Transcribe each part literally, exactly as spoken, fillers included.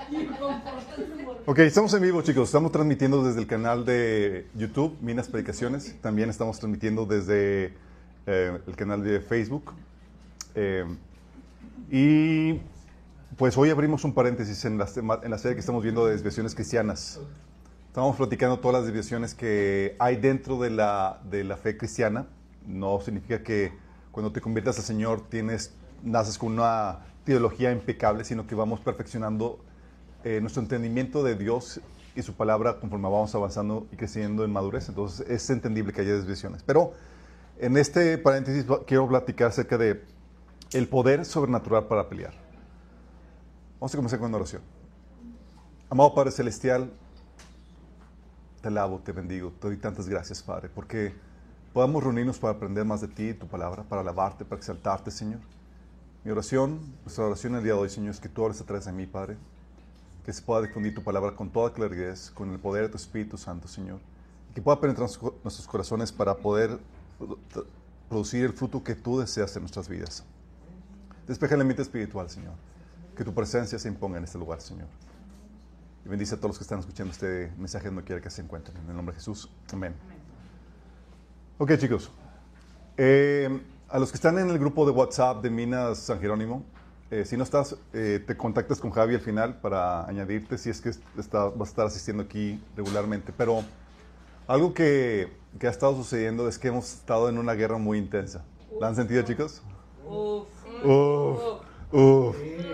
Ok, estamos en vivo, chicos. Estamos transmitiendo desde el canal de YouTube, Minas Predicaciones. También estamos transmitiendo desde eh, el canal de Facebook. Eh, y pues hoy abrimos un paréntesis en la, en la serie que estamos viendo de desviaciones cristianas. Estamos platicando todas las desviaciones que hay dentro de la, de la fe cristiana. No significa que cuando te conviertas al Señor tienes, naces con una teología impecable, sino que vamos perfeccionando eh, nuestro entendimiento de Dios y su palabra conforme vamos avanzando y creciendo en madurez. Entonces es entendible que haya desviaciones. Pero en este paréntesis quiero platicar acerca de el poder sobrenatural para pelear. Vamos a comenzar con una oración. Amado Padre Celestial, te alabo, te bendigo, te doy tantas gracias, Padre, porque podamos reunirnos para aprender más de ti, tu palabra, para alabarte, para exaltarte, Señor. Mi oración, nuestra oración el día de hoy, Señor, es que tú ores atrás de mí, Padre, que se pueda difundir tu palabra con toda claridad, con el poder de tu Espíritu Santo, Señor, y que pueda penetrar nuestros corazones para poder producir el fruto que tú deseas en nuestras vidas. Despeja el ambiente espiritual, Señor, que tu presencia se imponga en este lugar, Señor. Y bendice a todos los que están escuchando este mensaje donde quiera que se encuentren. En el nombre de Jesús. Amén. Amén. Ok, chicos. Eh, a los que están en el grupo de WhatsApp de Minas San Jerónimo, eh, si no estás, eh, te contactas con Javi al final para añadirte si es que está, vas a estar asistiendo aquí regularmente. Pero algo que, que ha estado sucediendo es que hemos estado en una guerra muy intensa. ¿La han sentido, chicos? Uf. Uf. Uf.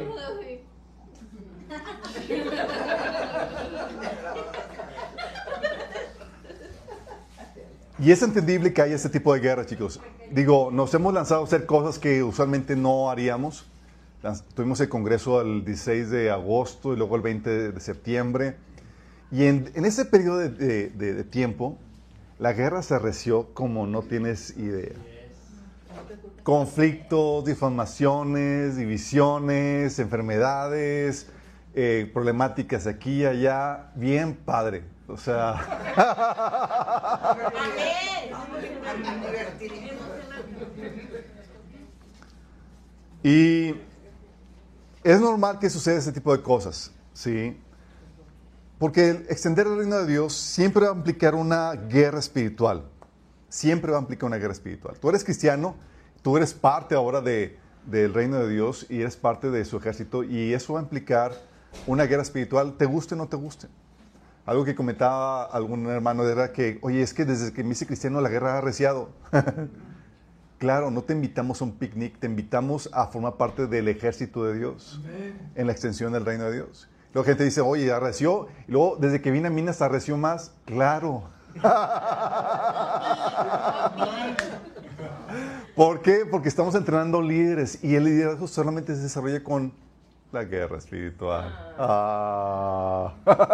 Y es entendible que haya este tipo de guerra, chicos. Digo, nos hemos lanzado a hacer cosas que usualmente no haríamos. Tuvimos el congreso el dieciséis de agosto y luego el veinte de septiembre. Y en, en ese periodo de, de, de, de tiempo, la guerra se arreció como no tienes idea. Conflictos, difamaciones, divisiones, enfermedades, eh, problemáticas aquí y allá. Bien padre. O sea... Y es normal que suceda ese tipo de cosas, ¿sí? Porque el extender el reino de Dios siempre va a implicar una guerra espiritual. Siempre va a implicar una guerra espiritual. Tú eres cristiano, tú eres parte ahora de, del reino de Dios y eres parte de su ejército y eso va a implicar una guerra espiritual, te guste o no te guste. Algo que comentaba algún hermano era que, oye, es que desde que me hice cristiano la guerra ha arreciado. Claro, no te invitamos a un picnic, te invitamos a formar parte del ejército de Dios, Amén, en la extensión del reino de Dios. Luego gente dice, oye, arreció, y luego desde que vine a Minas arreció más. Claro. ¿Por qué? Porque estamos entrenando líderes y el liderazgo solamente se desarrolla con la guerra espiritual. Ah.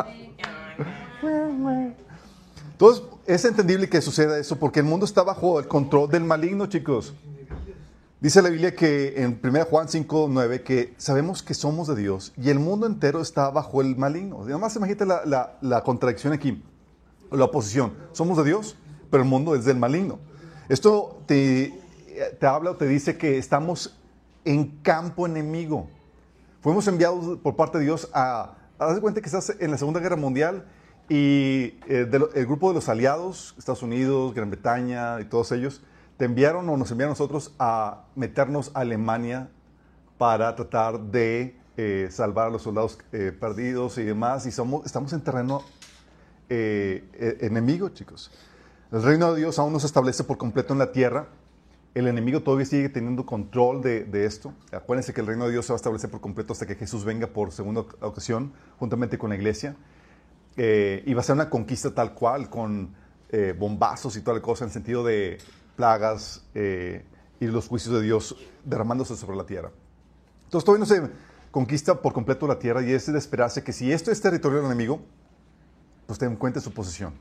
Entonces, es entendible que suceda eso porque el mundo está bajo el control del maligno, chicos. Dice la Biblia que en primera Juan cinco nueve que sabemos que somos de Dios y el mundo entero está bajo el maligno. Nada más imagínate la, la, la contradicción aquí, la oposición. Somos de Dios, pero el mundo es del maligno. Esto te, te habla o te dice que estamos en campo enemigo. Fuimos enviados por parte de Dios a... Haz de cuenta que estás en la Segunda Guerra Mundial y eh, de lo, el grupo de los aliados, Estados Unidos, Gran Bretaña y todos ellos, te enviaron o nos enviaron a nosotros a meternos a Alemania para tratar de eh, salvar a los soldados eh, perdidos y demás. Y somos, estamos en terreno eh, eh, enemigo, chicos. El reino de Dios aún no se establece por completo en la tierra. El enemigo todavía sigue teniendo control de, de esto. Acuérdense que el reino de Dios se va a establecer por completo hasta que Jesús venga por segunda ocasión, juntamente con la iglesia. Eh, y va a ser una conquista tal cual, con eh, bombazos y toda la cosa, en el sentido de plagas eh, y los juicios de Dios derramándose sobre la tierra. Entonces todavía no se conquista por completo la tierra y es de esperarse que si esto es territorio del enemigo, pues ten en cuenta su posición.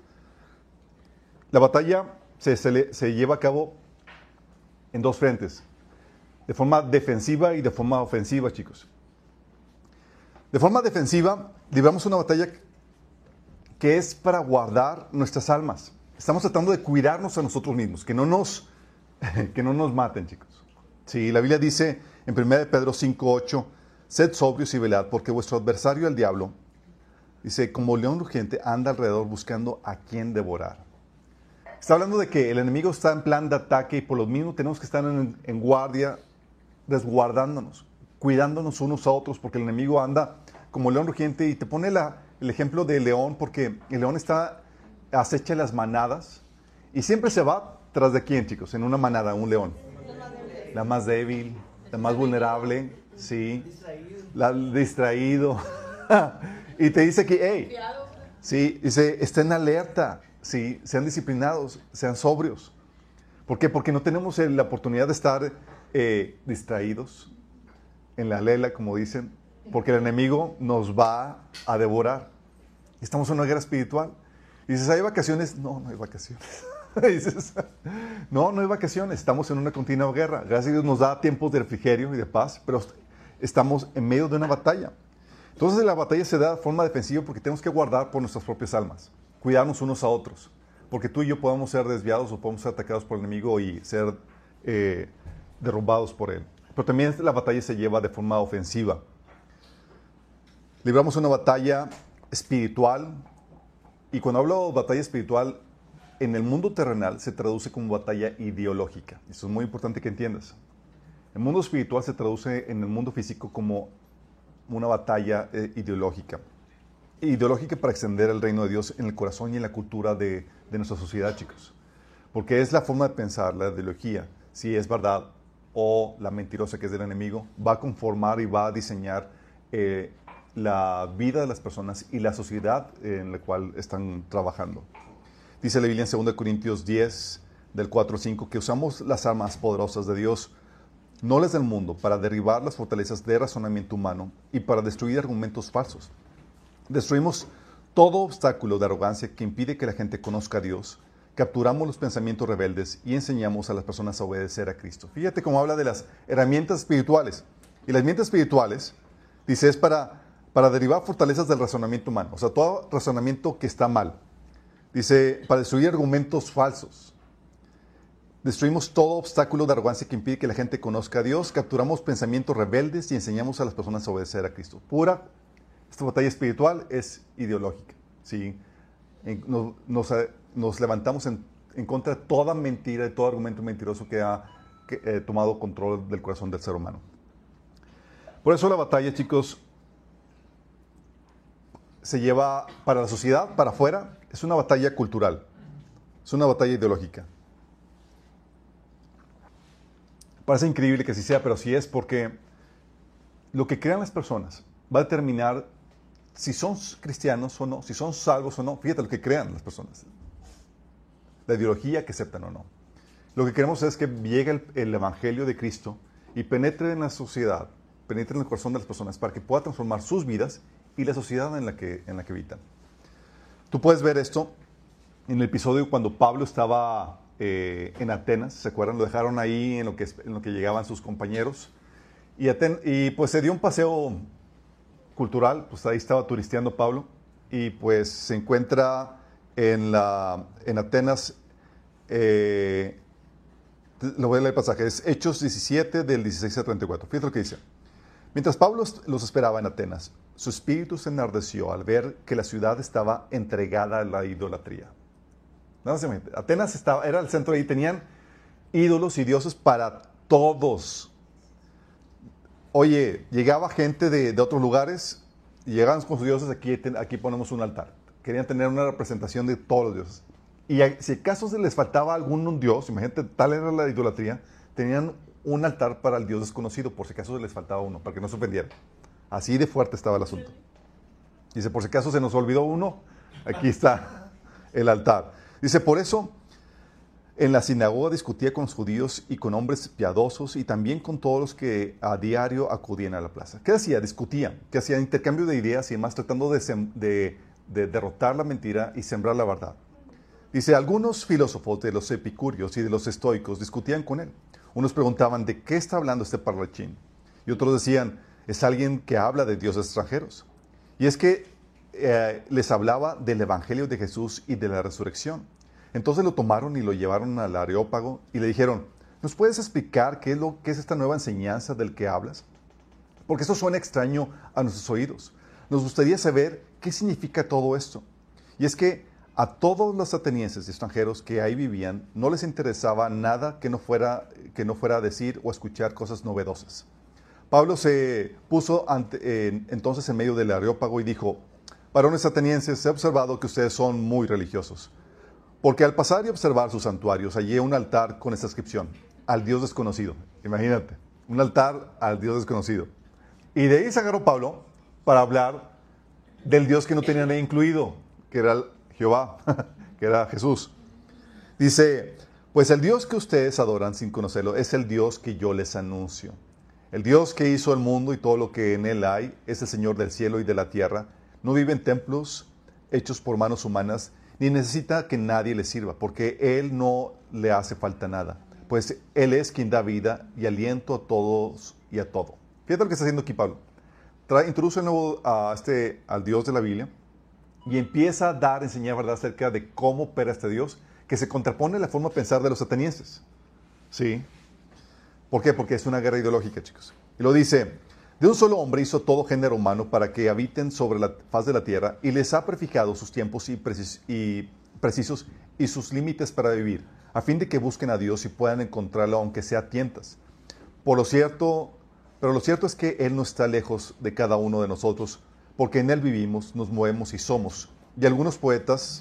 La batalla se, se, le, se lleva a cabo en dos frentes, de forma defensiva y de forma ofensiva, chicos. De forma defensiva, libramos una batalla que es para guardar nuestras almas. Estamos tratando de cuidarnos a nosotros mismos, que no nos, que no nos maten, chicos. Sí, la Biblia dice en primera de Pedro cinco ocho, Sed sobrios y velad, porque vuestro adversario, el diablo, dice, como león rugiente, anda alrededor buscando a quien devorar. Está hablando de que el enemigo está en plan de ataque y por lo mismo tenemos que estar en, en guardia, resguardándonos, cuidándonos unos a otros, porque el enemigo anda como león rugiente y te pone la, el ejemplo del león, porque el león está acecha las manadas y siempre se va tras de quién, chicos, en una manada, un león. La más débil, la más vulnerable, sí, la distraído. Y te dice que, hey, sí, dice, estén alerta, sí, sean disciplinados, sean sobrios. ¿Por qué? Porque no tenemos la oportunidad de estar eh, distraídos en la lela, como dicen, porque el enemigo nos va a devorar. Estamos en una guerra espiritual. Y dices, ¿hay vacaciones? No, no hay vacaciones. Dices, no, no hay vacaciones. Estamos en una continua guerra. Gracias a Dios nos da tiempos de refrigerio y de paz, pero estamos en medio de una batalla. Entonces la batalla se da de forma defensiva porque tenemos que guardar por nuestras propias almas, cuidarnos unos a otros, porque tú y yo podemos ser desviados o podemos ser atacados por el enemigo y ser eh, derrumbados por él. Pero también la batalla se lleva de forma ofensiva. Libramos una batalla espiritual, y cuando hablo de batalla espiritual, en el mundo terrenal se traduce como batalla ideológica. Eso es muy importante que entiendas. El mundo espiritual se traduce en el mundo físico como una batalla eh, ideológica. Ideológica para extender el reino de Dios en el corazón y en la cultura de, de nuestra sociedad, chicos. Porque es la forma de pensar, la ideología, si es verdad o la mentirosa que es del enemigo, va a conformar y va a diseñar eh, la vida de las personas y la sociedad en la cual están trabajando. Dice la Biblia en segunda Corintios diez, del cuatro al cinco, que usamos las armas poderosas de Dios, no las del mundo, para derribar las fortalezas de razonamiento humano y para destruir argumentos falsos. Destruimos todo obstáculo de arrogancia que impide que la gente conozca a Dios, capturamos los pensamientos rebeldes y enseñamos a las personas a obedecer a Cristo. Fíjate cómo habla de las herramientas espirituales. Y las herramientas espirituales, dice, es para, para derribar fortalezas del razonamiento humano. O sea, todo razonamiento que está mal. Dice, para destruir argumentos falsos. Destruimos todo obstáculo de arrogancia que impide que la gente conozca a Dios, capturamos pensamientos rebeldes y enseñamos a las personas a obedecer a Cristo. Pura, esta batalla espiritual es ideológica. ¿Sí? Nos, nos, nos levantamos en, en contra de toda mentira, de todo argumento mentiroso que ha que, eh, tomado control del corazón del ser humano. Por eso la batalla, chicos, se lleva para la sociedad, para afuera, es una batalla cultural, es una batalla ideológica. Parece increíble que así sea, pero así es, porque lo que crean las personas va a determinar si son cristianos o no, si son salvos o no. Fíjate lo que crean las personas, la ideología que aceptan o no. Lo que queremos es que llegue el, el Evangelio de Cristo y penetre en la sociedad, penetre en el corazón de las personas para que pueda transformar sus vidas y la sociedad en la que, en la que habitan. Tú puedes ver esto en el episodio cuando Pablo estaba eh, en Atenas, ¿se acuerdan? Lo dejaron ahí en lo que, en lo que llegaban sus compañeros. Y, Aten y pues se dio un paseo cultural, pues ahí estaba turisteando Pablo, y pues se encuentra en, la, en Atenas, eh, lo voy a leer el pasaje, es Hechos diecisiete, del dieciséis al treinta y cuatro. Fíjate lo que dice. Mientras Pablo los esperaba en Atenas, su espíritu se enardeció al ver que la ciudad estaba entregada a la idolatría. Atenas estaba, era el centro y tenían ídolos y dioses para todos. Oye, llegaba gente de, de otros lugares y llegaban con sus dioses, aquí, aquí ponemos un altar. Querían tener una representación de todos los dioses. Y si acaso se les faltaba algún dios, imagínate, tal era la idolatría, tenían un altar para el Dios desconocido, por si acaso se les faltaba uno, para que no se ofendieran. Así de fuerte estaba el asunto. Dice, por si acaso se nos olvidó uno, aquí está el altar. Dice, por eso, en la sinagoga discutía con los judíos y con hombres piadosos y también con todos los que a diario acudían a la plaza. ¿Qué hacía? Discutía, que hacía intercambio de ideas y demás, tratando de, de, de derrotar la mentira y sembrar la verdad. Dice, algunos filósofos de los epicúreos y de los estoicos discutían con él. Unos preguntaban, ¿de qué está hablando este parlanchín? Y otros decían, es alguien que habla de dioses extranjeros. Y es que eh, les hablaba del evangelio de Jesús y de la resurrección. Entonces lo tomaron y lo llevaron al Areópago y le dijeron, ¿nos puedes explicar qué es, lo, qué es esta nueva enseñanza del que hablas? Porque eso suena extraño a nuestros oídos. Nos gustaría saber qué significa todo esto. Y es que a todos los atenienses y extranjeros que ahí vivían no les interesaba nada que no fuera, que no fuera a decir o escuchar cosas novedosas. Pablo se puso ante, eh, entonces en medio del Areópago y dijo: varones atenienses, he observado que ustedes son muy religiosos. Porque al pasar y observar sus santuarios, hallé un altar con esta inscripción: al Dios desconocido. Imagínate, un altar al Dios desconocido. Y de ahí se agarró Pablo para hablar del Dios que no tenía nada incluido, que era Jehová, que era Jesús. Dice: pues el Dios que ustedes adoran sin conocerlo es el Dios que yo les anuncio. El Dios que hizo el mundo y todo lo que en él hay es el Señor del cielo y de la tierra. No vive en templos hechos por manos humanas, ni necesita que nadie le sirva, porque Él no le hace falta nada, pues Él es quien da vida y aliento a todos y a todo. Fíjate lo que está haciendo aquí Pablo. Trae, introduce de nuevo a este, al Dios de la Biblia y empieza a dar, enseñar verdad acerca de cómo opera este Dios, que se contrapone a la forma de pensar de los atenienses. ¿Sí? ¿Por qué? Porque es una guerra ideológica, chicos. Y lo dice: de un solo hombre hizo todo género humano para que habiten sobre la faz de la tierra y les ha prefijado sus tiempos y, precis y precisos y sus límites para vivir, a fin de que busquen a Dios y puedan encontrarlo aunque sea a tientas. Por lo cierto, pero lo cierto es que Él no está lejos de cada uno de nosotros, porque en Él vivimos, nos movemos y somos. Y algunos poetas,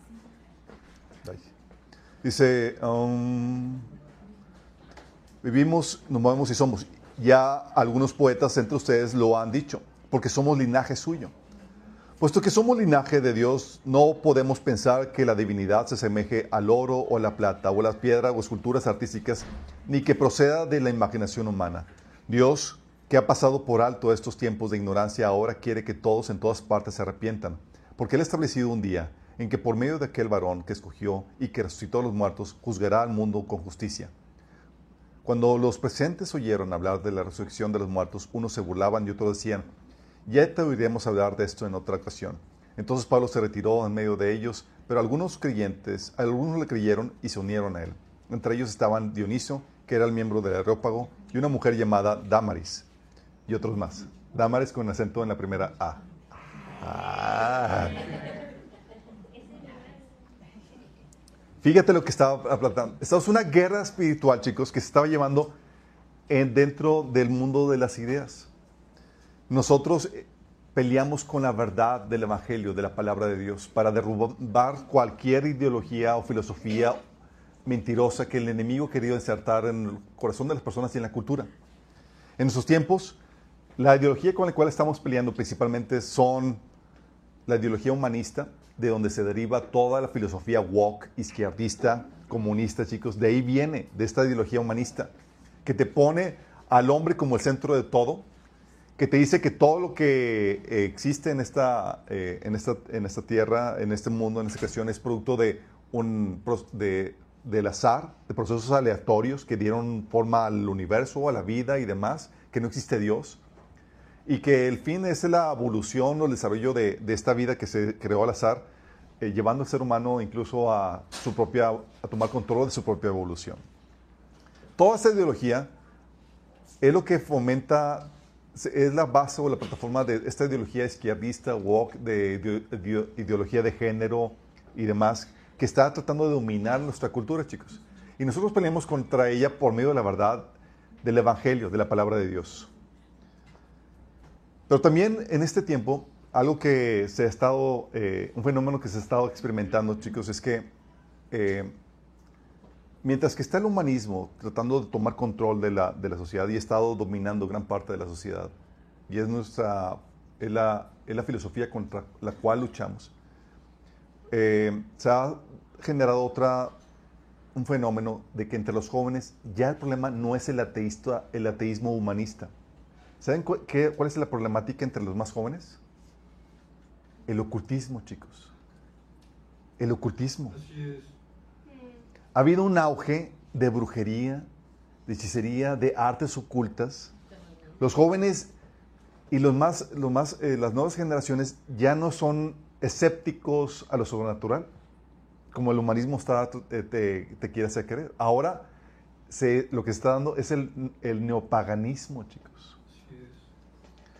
dice, um, vivimos, nos movemos y somos. Ya algunos poetas entre ustedes lo han dicho, porque somos linaje suyo. Puesto que somos linaje de Dios, no podemos pensar que la divinidad se asemeje al oro o a la plata, o a las piedras o esculturas artísticas, ni que proceda de la imaginación humana. Dios, que ha pasado por alto estos tiempos de ignorancia, ahora quiere que todos en todas partes se arrepientan, porque Él ha establecido un día en que por medio de aquel varón que escogió y que resucitó a los muertos, juzgará al mundo con justicia. Cuando los presentes oyeron hablar de la resurrección de los muertos, unos se burlaban y otros decían: ya te oiremos hablar de esto en otra ocasión. Entonces Pablo se retiró en medio de ellos, pero algunos creyentes, algunos le creyeron y se unieron a él. Entre ellos estaban Dionisio, que era el miembro del Areópago, y una mujer llamada Dámaris, y otros más. Dámaris con acento en la primera A. Ah. Fíjate lo que estaba hablando. Esta es una guerra espiritual, chicos, que se estaba llevando en, dentro del mundo de las ideas. Nosotros peleamos con la verdad del Evangelio, de la palabra de Dios, para derrubar cualquier ideología o filosofía mentirosa que el enemigo quería insertar en el corazón de las personas y en la cultura. En nuestros tiempos, la ideología con la cual estamos peleando principalmente son la ideología humanista, de donde se deriva toda la filosofía woke, izquierdista, comunista, chicos. De ahí viene, de esta ideología humanista, que te pone al hombre como el centro de todo, que te dice que todo lo que eh, existe en esta, eh, en, esta, en esta tierra, en este mundo, en esta creación, es producto de un, de, del azar, de procesos aleatorios que dieron forma al universo, a la vida y demás, que no existe Dios, y que el fin es la evolución o el desarrollo de, de esta vida que se creó al azar, eh, llevando al ser humano incluso a, su propia, a tomar control de su propia evolución. Toda esta ideología es lo que fomenta, es la base o la plataforma de esta ideología izquierdista, woke, de, de, de ideología de género y demás, que está tratando de dominar nuestra cultura, chicos. Y nosotros peleamos contra ella por medio de la verdad del Evangelio, de la palabra de Dios. Pero también en este tiempo, algo que se ha estado, eh, un fenómeno que se ha estado experimentando, chicos, es que eh, mientras que está el humanismo tratando de tomar control de la, de la sociedad y ha estado dominando gran parte de la sociedad, y es, nuestra, es, la, es la filosofía contra la cual luchamos, eh, se ha generado otra, un fenómeno de que entre los jóvenes ya el problema no es el, ateísta, el ateísmo humanista. ¿Saben cu qué, cuál es la problemática entre los más jóvenes? El ocultismo, chicos. El ocultismo. Así es. Ha habido un auge de brujería, de hechicería, de artes ocultas. Los jóvenes y los más, los más, eh, las nuevas generaciones ya no son escépticos a lo sobrenatural, como el humanismo está, te, te, te quiere hacer creer. Ahora se, lo que se está dando es el, el neopaganismo, chicos. Así es.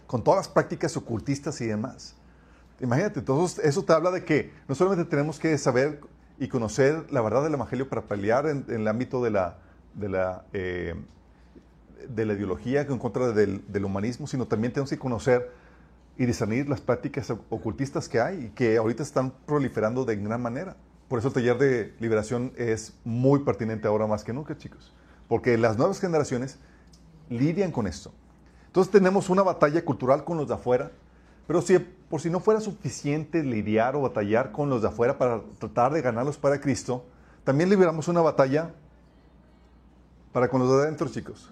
con todas las prácticas ocultistas y demás. Imagínate, entonces eso te habla de que no solamente tenemos que saber y conocer la verdad del Evangelio para pelear en, en el ámbito de la, de la, eh, de la ideología en contra del, del humanismo, sino también tenemos que conocer y discernir las prácticas ocultistas que hay y que ahorita están proliferando de gran manera. Por eso el taller de liberación es muy pertinente ahora más que nunca, chicos. Porque las nuevas generaciones lidian con esto. Entonces tenemos una batalla cultural con los de afuera, pero si, por si no fuera suficiente lidiar o batallar con los de afuera para tratar de ganarlos para Cristo, también liberamos una batalla para con los de adentro, chicos.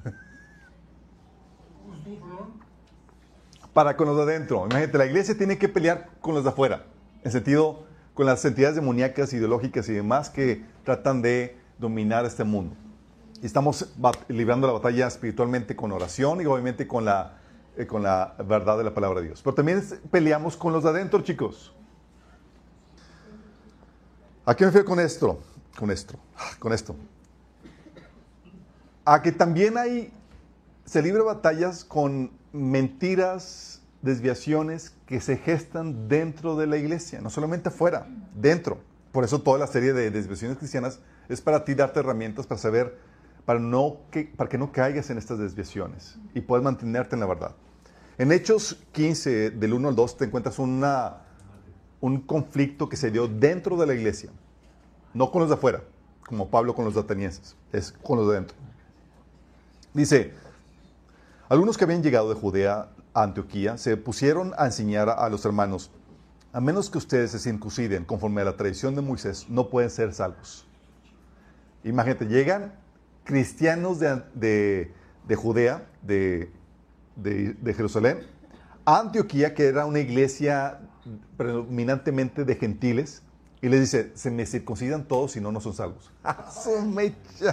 Para con los de adentro. Imagínate, la iglesia tiene que pelear con los de afuera, en sentido, con las entidades demoníacas, ideológicas y demás que tratan de dominar este mundo. Y estamos librando la batalla espiritualmente con oración y obviamente con la, eh, con la verdad de la palabra de Dios. Pero también peleamos con los de adentro, chicos. ¿A qué me refiero con esto? Con esto. Con esto. A que también hay, se libra batallas con mentiras, desviaciones que se gestan dentro de la iglesia, no solamente afuera, dentro. Por eso toda la serie de desviaciones cristianas es para ti darte herramientas para saber, para, no que, para que no caigas en estas desviaciones y puedas mantenerte en la verdad. En Hechos quince, del uno al dos, te encuentras una, un conflicto que se dio dentro de la iglesia, no con los de afuera, como Pablo con los atenienses, es con los de dentro. Dice, algunos que habían llegado de Judea a Antioquía se pusieron a enseñar a los hermanos, a menos que ustedes se circunciden conforme a la tradición de Moisés, no pueden ser salvos. Imagínate, llegan cristianos de, de, de Judea, de, de, de Jerusalén, a Antioquía, que era una iglesia predominantemente de gentiles, y les dice, se me circuncidan todos y no, no son salvos. ¡Ah, su mecha!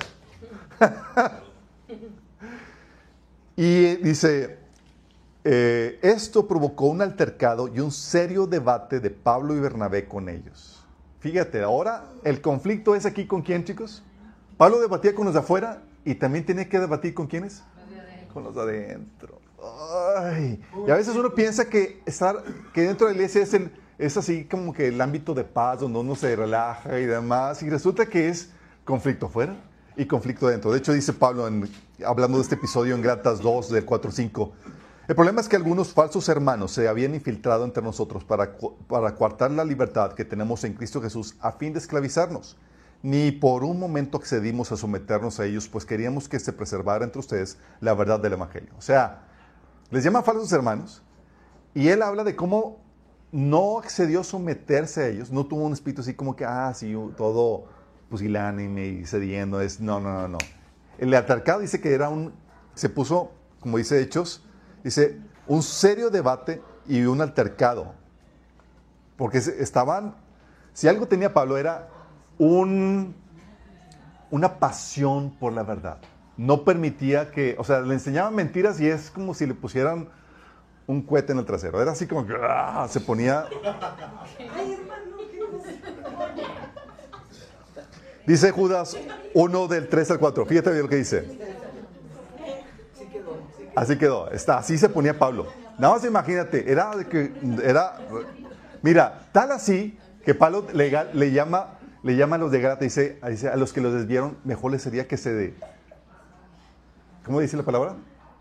Y dice, eh, esto provocó un altercado y un serio debate de Pablo y Bernabé con ellos. Fíjate, ahora el conflicto es aquí con quién, chicos. Pablo debatía con los de afuera y también tiene que debatir con quiénes. Con los de adentro. Ay. Y a veces uno piensa que estar, que dentro de la iglesia es, el, es así como que el ámbito de paz, donde uno se relaja y demás, y resulta que es conflicto afuera y conflicto adentro. De hecho, dice Pablo, en, hablando de este episodio en Gálatas dos, del cuatro al cinco, el problema es que algunos falsos hermanos se habían infiltrado entre nosotros para, para coartar la libertad que tenemos en Cristo Jesús a fin de esclavizarnos. Ni por un momento accedimos a someternos a ellos, pues queríamos que se preservara entre ustedes la verdad del Evangelio. O sea, les llama falsos hermanos, y él habla de cómo no accedió a someterse a ellos, no tuvo un espíritu así como que, ah, sí, todo pusilánime y cediendo, es, no, no, no, no. El altercado dice que era un, se puso, como dice Hechos, dice, un serio debate y un altercado, porque estaban, si algo tenía Pablo era un, una pasión por la verdad. No permitía que, o sea, le enseñaban mentiras y es como si le pusieran un cohete en el trasero. Era así como que ¡ah! Se ponía. Dice Judas uno del tres al cuatro. Fíjate bien lo que dice. Así quedó. Está, así se ponía Pablo. Nada más imagínate, era de que era. Mira, tal así que Pablo le, le llama, le llama a los de Gálatas, dice, dice a los que los desviaron, mejor les sería que se de. ¿Cómo dice la palabra?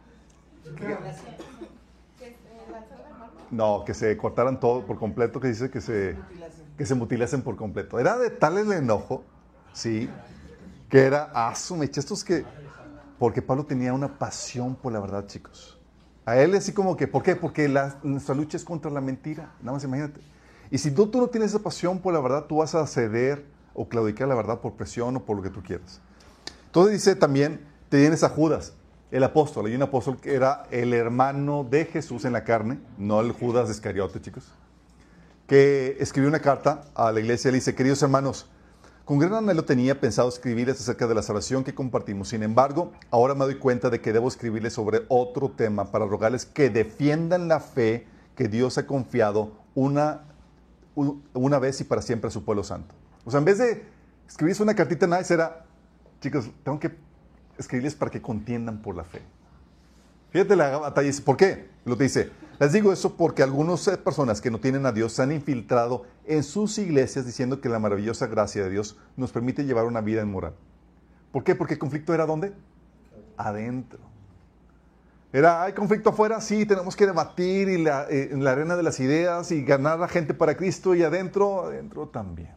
No, que se cortaran todo por completo, que dice que se, que se mutilasen por completo. Era de tal el enojo, sí, que era, ah, su mecha, estos que, porque Pablo tenía una pasión por la verdad, chicos. A él así como que, ¿por qué? Porque la, nuestra lucha es contra la mentira, nada más imagínate. Y si tú, tú no tienes esa pasión por la verdad, tú vas a ceder o claudicar la verdad por presión o por lo que tú quieras. Entonces dice también, te tienes a Judas, el apóstol. Hay un apóstol que era el hermano de Jesús en la carne, no el Judas de Iscariote, chicos, que escribió una carta a la iglesia. Le dice, queridos hermanos, con gran anhelo tenía pensado escribirles acerca de la salvación que compartimos. Sin embargo, ahora me doy cuenta de que debo escribirles sobre otro tema para rogarles que defiendan la fe que Dios ha confiado una, una vez y para siempre a su pueblo santo. O sea, en vez de escribirse una cartita, nada, era, chicos, tengo que escribirles para que contiendan por la fe. Fíjate la batalla, dice, ¿por qué? Lo que dice, les digo eso porque algunas personas que no tienen a Dios se han infiltrado en sus iglesias diciendo que la maravillosa gracia de Dios nos permite llevar una vida inmoral. ¿Por qué? Porque el conflicto era ¿dónde? Adentro. Era, ¿hay conflicto afuera? Sí, tenemos que debatir y la, eh, en la arena de las ideas y ganar a la gente para Cristo, y adentro, adentro también.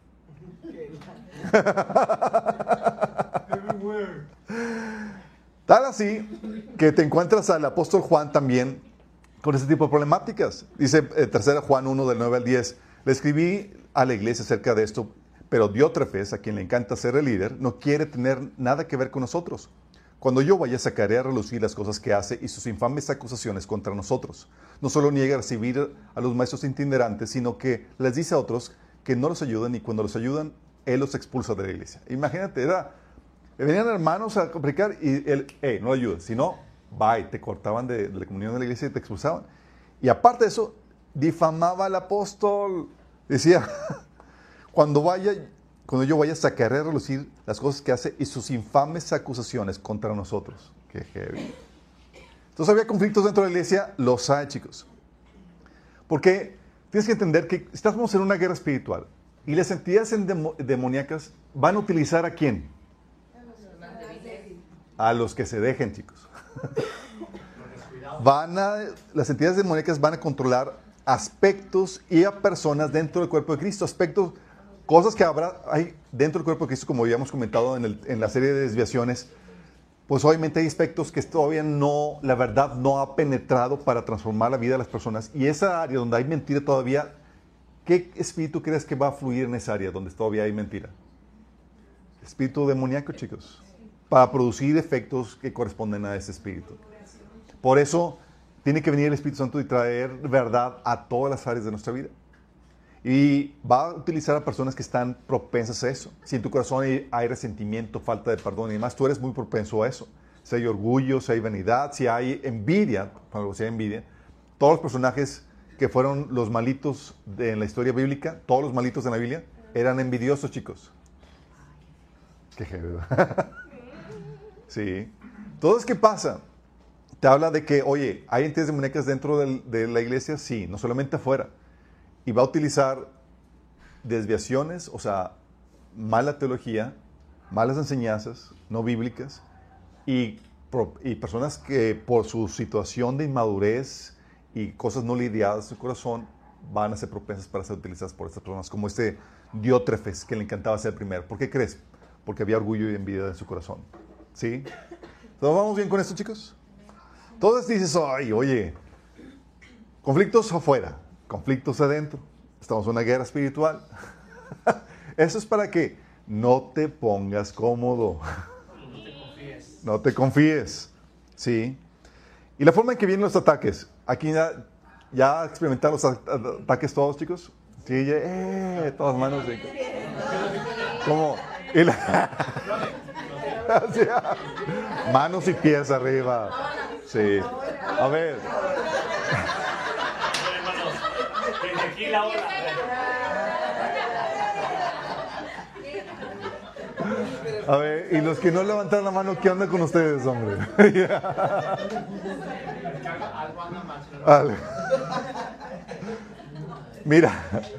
Tal así que te encuentras al apóstol Juan también con ese tipo de problemáticas. Dice eh, tercera Juan uno del nueve al diez, le escribí a la iglesia acerca de esto, pero Diótrefes, a quien le encanta ser el líder, no quiere tener nada que ver con nosotros. Cuando yo vaya, sacaré a relucir las cosas que hace y sus infames acusaciones contra nosotros. No solo niega a recibir a los maestros itinerantes, sino que les dice a otros que no los ayuden, y cuando los ayudan, él los expulsa de la iglesia. Imagínate, era, venían hermanos a predicar y él, hey, no lo ayudes, si no, bye, te cortaban de, de la comunión de la iglesia y te expulsaban. Y aparte de eso, difamaba al apóstol. Decía, cuando vaya, cuando yo vaya, sacaré a relucir las cosas que hace y sus infames acusaciones contra nosotros. Qué heavy. Entonces había conflictos dentro de la iglesia, los hay, chicos. Porque tienes que entender que estamos en una guerra espiritual y las entidades endemo- demoníacas van a utilizar ¿a quién? A los que se dejen, chicos. Van a, las entidades demoníacas van a controlar aspectos y a personas dentro del cuerpo de Cristo, aspectos, cosas que habrá hay dentro del cuerpo de Cristo, como habíamos comentado en, el, en la serie de desviaciones. Pues obviamente hay aspectos que todavía no, la verdad no ha penetrado para transformar la vida de las personas, y esa área donde hay mentira todavía, ¿qué espíritu crees que va a fluir en esa área donde todavía hay mentira? Espíritu demoníaco, chicos, para producir efectos que corresponden a ese espíritu. Por eso tiene que venir el Espíritu Santo y traer verdad a todas las áreas de nuestra vida. Y va a utilizar a personas que están propensas a eso. Si en tu corazón hay, hay resentimiento, falta de perdón y demás, tú eres muy propenso a eso. Si hay orgullo, si hay vanidad, si hay envidia, cuando si hay envidia, todos los personajes que fueron los malitos de, en la historia bíblica, todos los malitos de la Biblia, eran envidiosos, chicos. Qué heavy. Sí. Entonces, ¿qué pasa? Te habla de que, oye, ¿hay entidades demoníacas dentro del, de la iglesia? Sí, no solamente afuera. Y va a utilizar desviaciones, o sea, mala teología, malas enseñanzas no bíblicas, y, y personas que por su situación de inmadurez y cosas no lidiadas en su corazón van a ser propensas para ser utilizadas por estas personas, como este Diótrefes, que le encantaba ser primero. ¿Por qué crees? Porque había orgullo y envidia en su corazón. ¿Sí? ¿Todos vamos bien con esto, chicos? Entonces dices, ay, oye, conflictos afuera, conflictos adentro, estamos en una guerra espiritual. Eso es para que no te pongas cómodo. No te confíes. No te confíes. ¿Sí? Y la forma en que vienen los ataques. Aquí ya, ya experimentaron los ataques todos, chicos. Sí, ya, eh, todas manos. De... ¿Cómo? Y la... Sí, manos y pies arriba. Sí. A ver. Desde aquí la hora. A ver, y los que no levantaron la mano, ¿qué onda con ustedes, hombre? Algo. Mira.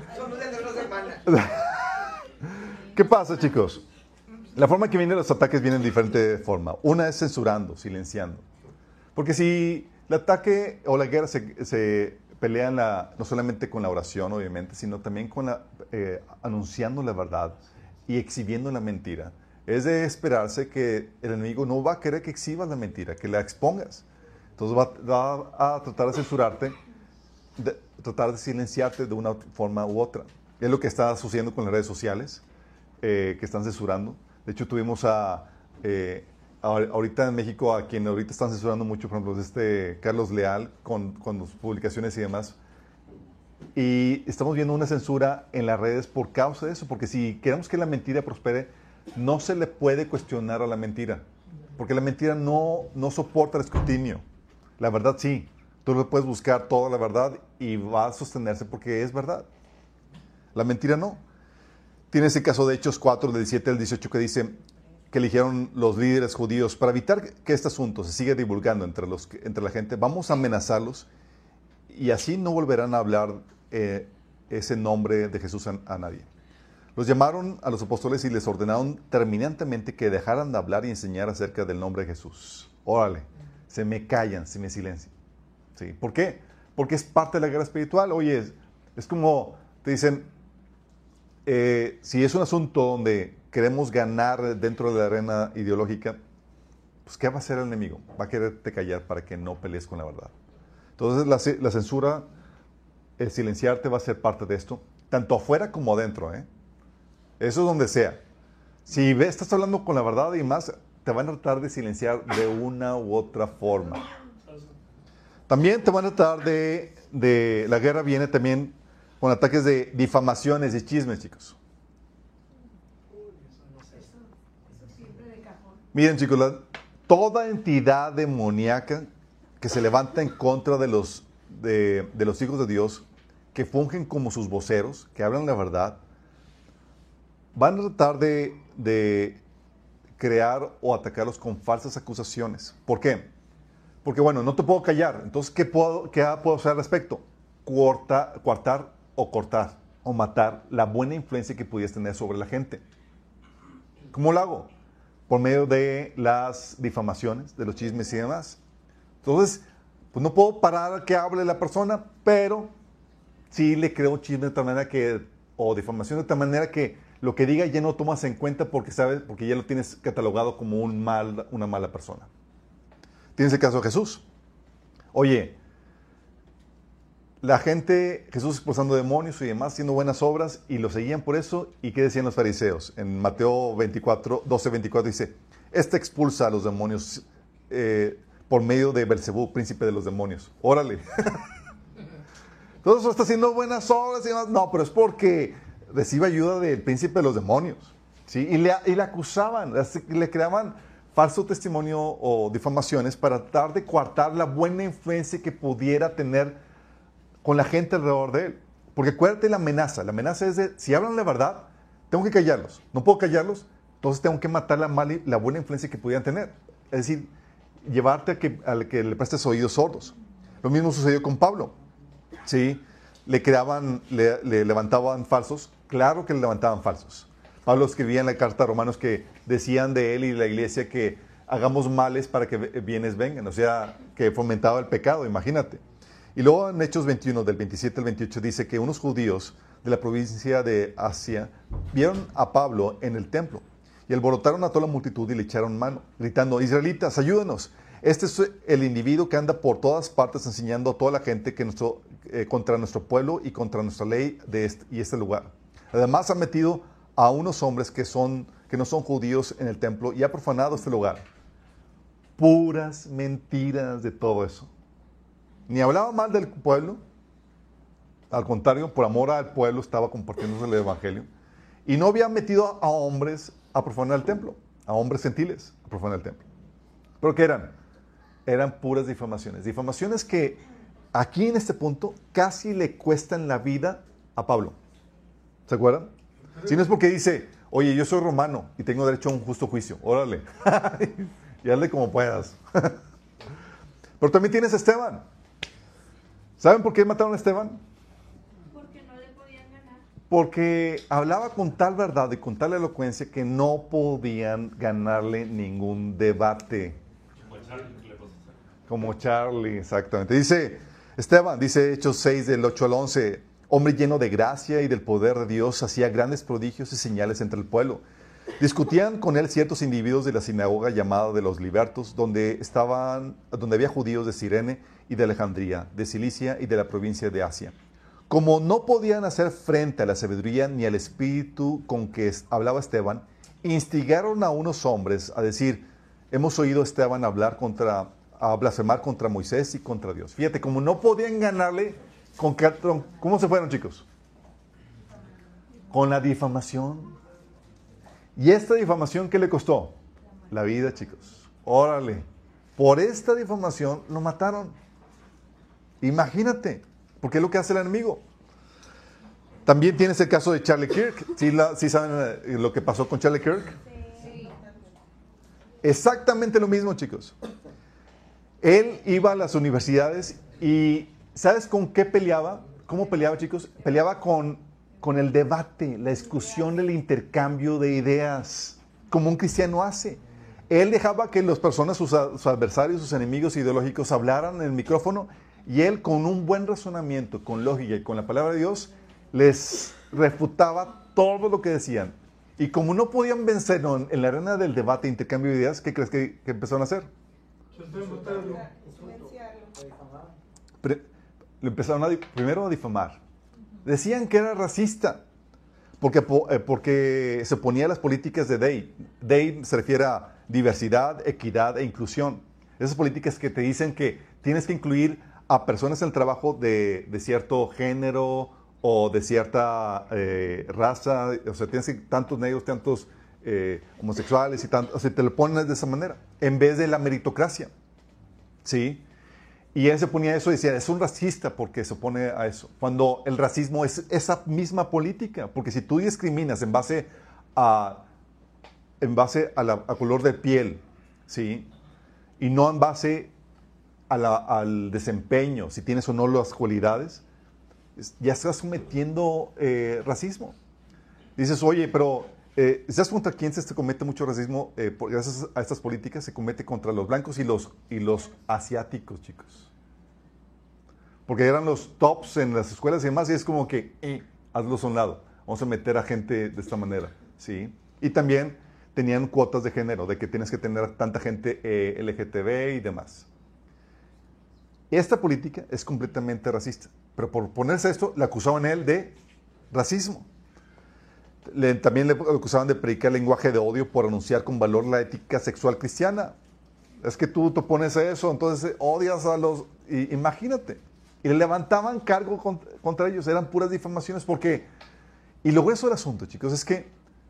¿Qué pasa, chicos? La forma que vienen los ataques viene de diferente forma. Una es censurando, silenciando. Porque si el ataque o la guerra se, se pelean la, no solamente con la oración, obviamente, sino también con la, eh, anunciando la verdad y exhibiendo la mentira, es de esperarse que el enemigo no va a querer que exhibas la mentira, que la expongas. Entonces va, va a tratar de censurarte, de, tratar de silenciarte de una forma u otra. Es lo que está sucediendo con las redes sociales, eh, que están censurando. De hecho, tuvimos a, eh, a, ahorita en México, a quien ahorita están censurando mucho, por ejemplo, este Carlos Leal, con, con sus publicaciones y demás. Y estamos viendo una censura en las redes por causa de eso, porque si queremos que la mentira prospere, no se le puede cuestionar a la mentira, porque la mentira no, no soporta el escrutinio. La verdad sí, tú le puedes buscar toda la verdad y va a sostenerse porque es verdad. La mentira no. Tiene ese caso de Hechos cuatro, del diecisiete al dieciocho, que dice que eligieron los líderes judíos para evitar que este asunto se siga divulgando entre, los, entre la gente, vamos a amenazarlos y así no volverán a hablar eh, ese nombre de Jesús a, a nadie. Los llamaron a los apóstoles y les ordenaron terminantemente que dejaran de hablar y enseñar acerca del nombre de Jesús. Órale, se me callan, se me silencian. ¿Sí? ¿Por qué? Porque es parte de la guerra espiritual. Oye, es, es como te dicen, eh, si es un asunto donde queremos ganar dentro de la arena ideológica, pues ¿qué va a hacer el enemigo? Va a quererte callar para que no pelees con la verdad. Entonces la, la censura, el silenciarte va a ser parte de esto, tanto afuera como adentro, ¿eh? Eso es donde sea. Si ves, estás hablando con la verdad y más, te van a tratar de silenciar de una u otra forma. También te van a tratar de, de... La guerra viene también con ataques de difamaciones y chismes, chicos. Miren, chicos, la, toda entidad demoníaca que se levanta en contra de los, de, de los hijos de Dios, que fungen como sus voceros, que hablan la verdad, van a tratar de, de crear o atacarlos con falsas acusaciones. ¿Por qué? Porque, bueno, no te puedo callar. Entonces, ¿qué puedo, qué puedo hacer al respecto? Corta, coartar o cortar o matar la buena influencia que pudieras tener sobre la gente. ¿Cómo lo hago? Por medio de las difamaciones, de los chismes y demás. Entonces, pues no puedo parar que hable la persona, pero sí le creo chisme de tal manera que, o difamación de tal manera que lo que diga ya no tomas en cuenta porque sabes, porque ya lo tienes catalogado como un mal, una mala persona. Tienes el caso de Jesús. Oye, la gente, Jesús expulsando demonios y demás, haciendo buenas obras, y lo seguían por eso. ¿Y qué decían los fariseos? En Mateo veinticuatro, doce, veinticuatro dice, este expulsa a los demonios eh, por medio de Belcebú, príncipe de los demonios. Órale. Todo eso está haciendo buenas obras y demás. No, pero es porque recibe ayuda del príncipe de los demonios. ¿Sí? Y, le, y le acusaban, le creaban falso testimonio o difamaciones para tratar de coartar la buena influencia que pudiera tener con la gente alrededor de él. Porque acuérdate la amenaza. La amenaza es de, si hablan la verdad, tengo que callarlos. No puedo callarlos, entonces tengo que matar la, mal, la buena influencia que pudieran tener. Es decir, llevarte a que, a que le prestes oídos sordos. Lo mismo sucedió con Pablo. ¿Sí? Le creaban, le, le levantaban falsos. Claro que le levantaban falsos. Pablo escribía en la carta a Romanos que decían de él y de la iglesia que hagamos males para que bienes vengan. O sea, que fomentaba el pecado, imagínate. Y luego en Hechos veintiuno, del veintisiete al veintiocho, dice que unos judíos de la provincia de Asia vieron a Pablo en el templo y alborotaron a toda la multitud y le echaron mano, gritando, israelitas, ayúdenos. Este es el individuo que anda por todas partes enseñando a toda la gente que nuestro, eh, contra nuestro pueblo y contra nuestra ley de este, y este lugar. Además ha metido a unos hombres que, son, que no son judíos en el templo y ha profanado este lugar. Puras mentiras de todo eso. Ni hablaba mal del pueblo, al contrario, por amor al pueblo estaba compartiéndose el evangelio. Y no había metido a hombres a profanar el templo, a hombres gentiles a profanar el templo. ¿Pero qué eran? Eran puras difamaciones. Difamaciones que aquí en este punto casi le cuestan la vida a Pablo. ¿Se acuerdan? Si no es porque dice, oye, yo soy romano y tengo derecho a un justo juicio. Órale. Y hazle como puedas. Pero también tienes a Esteban. ¿Saben por qué mataron a Esteban? Porque no le podían ganar. Porque hablaba con tal verdad y con tal elocuencia que no podían ganarle ningún debate. Como Charlie, ¿qué le pasa? Como Charlie, exactamente. Dice Esteban, dice Hechos seis, del ocho al once, hombre lleno de gracia y del poder de Dios, hacía grandes prodigios y señales entre el pueblo. Discutían con él ciertos individuos de la sinagoga llamada de los libertos, donde, estaban, donde había judíos de Cirene y de Alejandría, de Cilicia y de la provincia de Asia. Como no podían hacer frente a la sabiduría ni al espíritu con que hablaba Esteban, instigaron a unos hombres a decir, hemos oído a Esteban hablar contra, a blasfemar contra Moisés y contra Dios. Fíjate, como no podían ganarle, con, ¿cómo se fueron, chicos? Con la difamación. ¿Y esta difamación qué le costó? La vida, chicos. Órale. Por esta difamación lo mataron. Imagínate. Porque es lo que hace el enemigo. También tienes el caso de Charlie Kirk. ¿Sí, la, sí saben lo que pasó con Charlie Kirk? Sí. Exactamente lo mismo, chicos. Él iba a las universidades y ¿sabes con qué peleaba? ¿Cómo peleaba, chicos? Peleaba con, con el debate, la discusión, el intercambio de ideas, como un cristiano hace. Él dejaba que las personas, sus, sus adversarios, sus enemigos ideológicos hablaran en el micrófono y él con un buen razonamiento, con lógica y con la palabra de Dios, les refutaba todo lo que decían. Y como no podían vencer en, en la arena del debate e intercambio de ideas, ¿qué crees que, que empezaron a hacer? Pre, lo empezaron a, primero a difamar. Decían que era racista porque, eh, porque se oponía a las políticas de D E I. D E I se refiere a diversidad, equidad e inclusión. Esas políticas que te dicen que tienes que incluir a personas en el trabajo de, de cierto género o de cierta eh, raza, o sea, tienes que, tantos negros, tantos eh, homosexuales y tantos, o sea, te lo pones de esa manera, en vez de la meritocracia, ¿sí? Y él se ponía eso y decía, es un racista porque se opone a eso, cuando el racismo es esa misma política, porque si tú discriminas en base a, en base a, la, a color de piel, ¿sí? Y no en base a la, al desempeño, si tienes o no las cualidades, ya estás cometiendo eh, racismo. Dices, oye, pero eh, ¿sabes contra quién se comete mucho racismo? Eh, por, gracias a estas políticas se comete contra los blancos y los, y los asiáticos, chicos. Porque eran los tops en las escuelas y demás, y es como que, eh, hazlos a un lado. Vamos a meter a gente de esta manera, ¿sí? Y también tenían cuotas de género, de que tienes que tener tanta gente eh, L G T B y demás. Esta política es completamente racista, pero por ponerse esto, le acusaban a él de racismo. Le, también le acusaban de predicar lenguaje de odio por anunciar con valor la ética sexual cristiana. Es que tú te pones a eso, entonces odias a los... Y, imagínate. Y le levantaban cargo contra, contra ellos, eran puras difamaciones porque... Y lo grueso del asunto, chicos, es que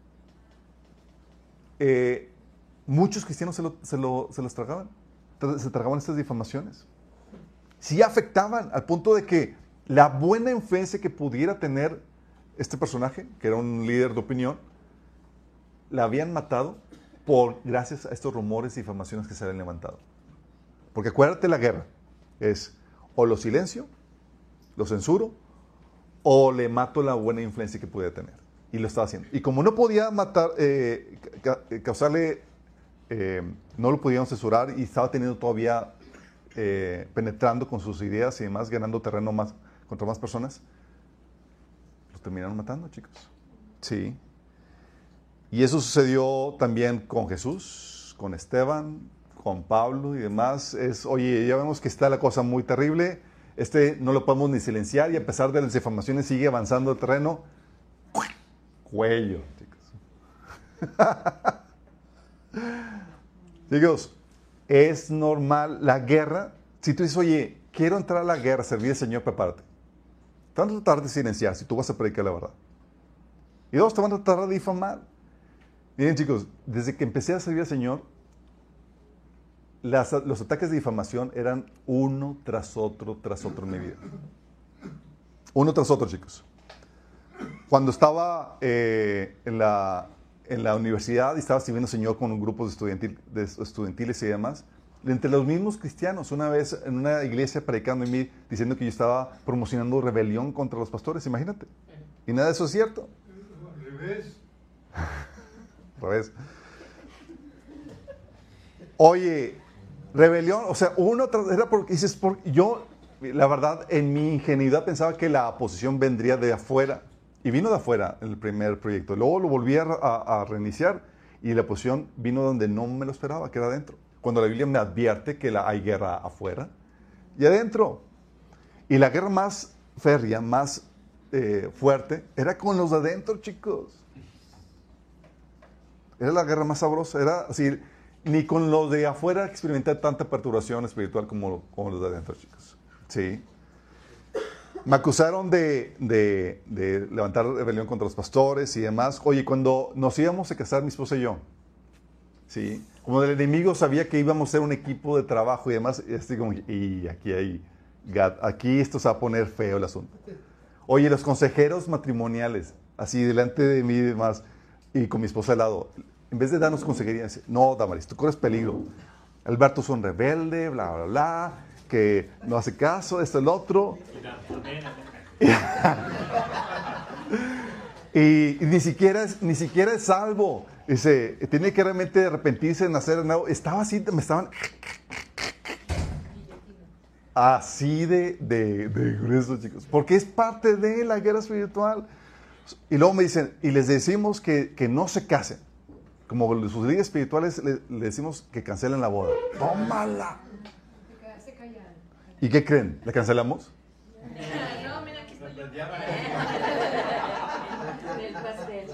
eh, muchos cristianos se, lo, se, lo, se los tragaban, se tragaban estas difamaciones. Sí afectaban al punto de que la buena influencia que pudiera tener este personaje, que era un líder de opinión, la habían matado por, gracias a estos rumores y difamaciones que se habían levantado. Porque acuérdate, la guerra es o lo silencio, lo censuro, o le mato la buena influencia que pudiera tener. Y lo estaba haciendo. Y como no podía matar, eh, ca causarle, eh, no lo podían censurar y estaba teniendo todavía... Eh, penetrando con sus ideas y demás, ganando terreno más, contra más personas, los terminaron matando, chicos. Sí. Y eso sucedió también con Jesús, con Esteban, con Pablo y demás. Es, oye, ya vemos que está la cosa muy terrible, este no lo podemos ni silenciar y a pesar de las difamaciones sigue avanzando el terreno. Cuello, chicos. Chicos, es normal la guerra. Si tú dices, oye, quiero entrar a la guerra, servir al Señor, prepárate. Te van a tratar de silenciar si tú vas a predicar la verdad. Y dos, te van a tratar de difamar. Miren, chicos, desde que empecé a servir al Señor, las, los ataques de difamación eran uno tras otro, tras otro en mi vida. Uno tras otro, chicos. Cuando estaba eh, en la... en la universidad y estaba sirviendo al Señor con un grupo de, estudiantil, de estudiantiles y demás, entre los mismos cristianos, una vez en una iglesia predicando en mí, diciendo que yo estaba promocionando rebelión contra los pastores, imagínate. Y nada de eso es cierto. Al revés. Al revés. Oye, rebelión, o sea, uno era porque dices, por, yo, la verdad, en mi ingenuidad pensaba que la oposición vendría de afuera. Y vino de afuera en el primer proyecto. Luego lo volví a, a, a reiniciar y la oposición vino donde no me lo esperaba, que era adentro. Cuando la Biblia me advierte que la, hay guerra afuera y adentro. Y la guerra más férrea, más eh, fuerte, era con los de adentro, chicos. Era la guerra más sabrosa. Era así, ni con los de afuera experimenté tanta perturbación espiritual como, como los de adentro, chicos. Sí. Me acusaron de, de, de levantar rebelión contra los pastores y demás. Oye, cuando nos íbamos a casar, mi esposa y yo, ¿sí? Como el enemigo sabía que íbamos a ser un equipo de trabajo y demás, y así como, y aquí hay, aquí esto se va a poner feo el asunto. Oye, los consejeros matrimoniales, así delante de mí y demás, y con mi esposa al lado, en vez de darnos consejería, dice, no, Damaris, tú corres peligro. Alberto es un rebelde, bla, bla, bla, que no hace caso, esto, el otro. Y, y ni siquiera es, ni siquiera es salvo. Dice, tiene que realmente arrepentirse, nacer de nuevo. Estaba así, me estaban así de, de, de grueso, chicos. Porque es parte de la guerra espiritual. Y luego me dicen, y les decimos que, que no se casen. Como sus líderes espirituales, le, le decimos que cancelen la boda. ¡Tómala! ¿Y qué creen? ¿La cancelamos? No, mira, aquí estoy yo. Del pastel.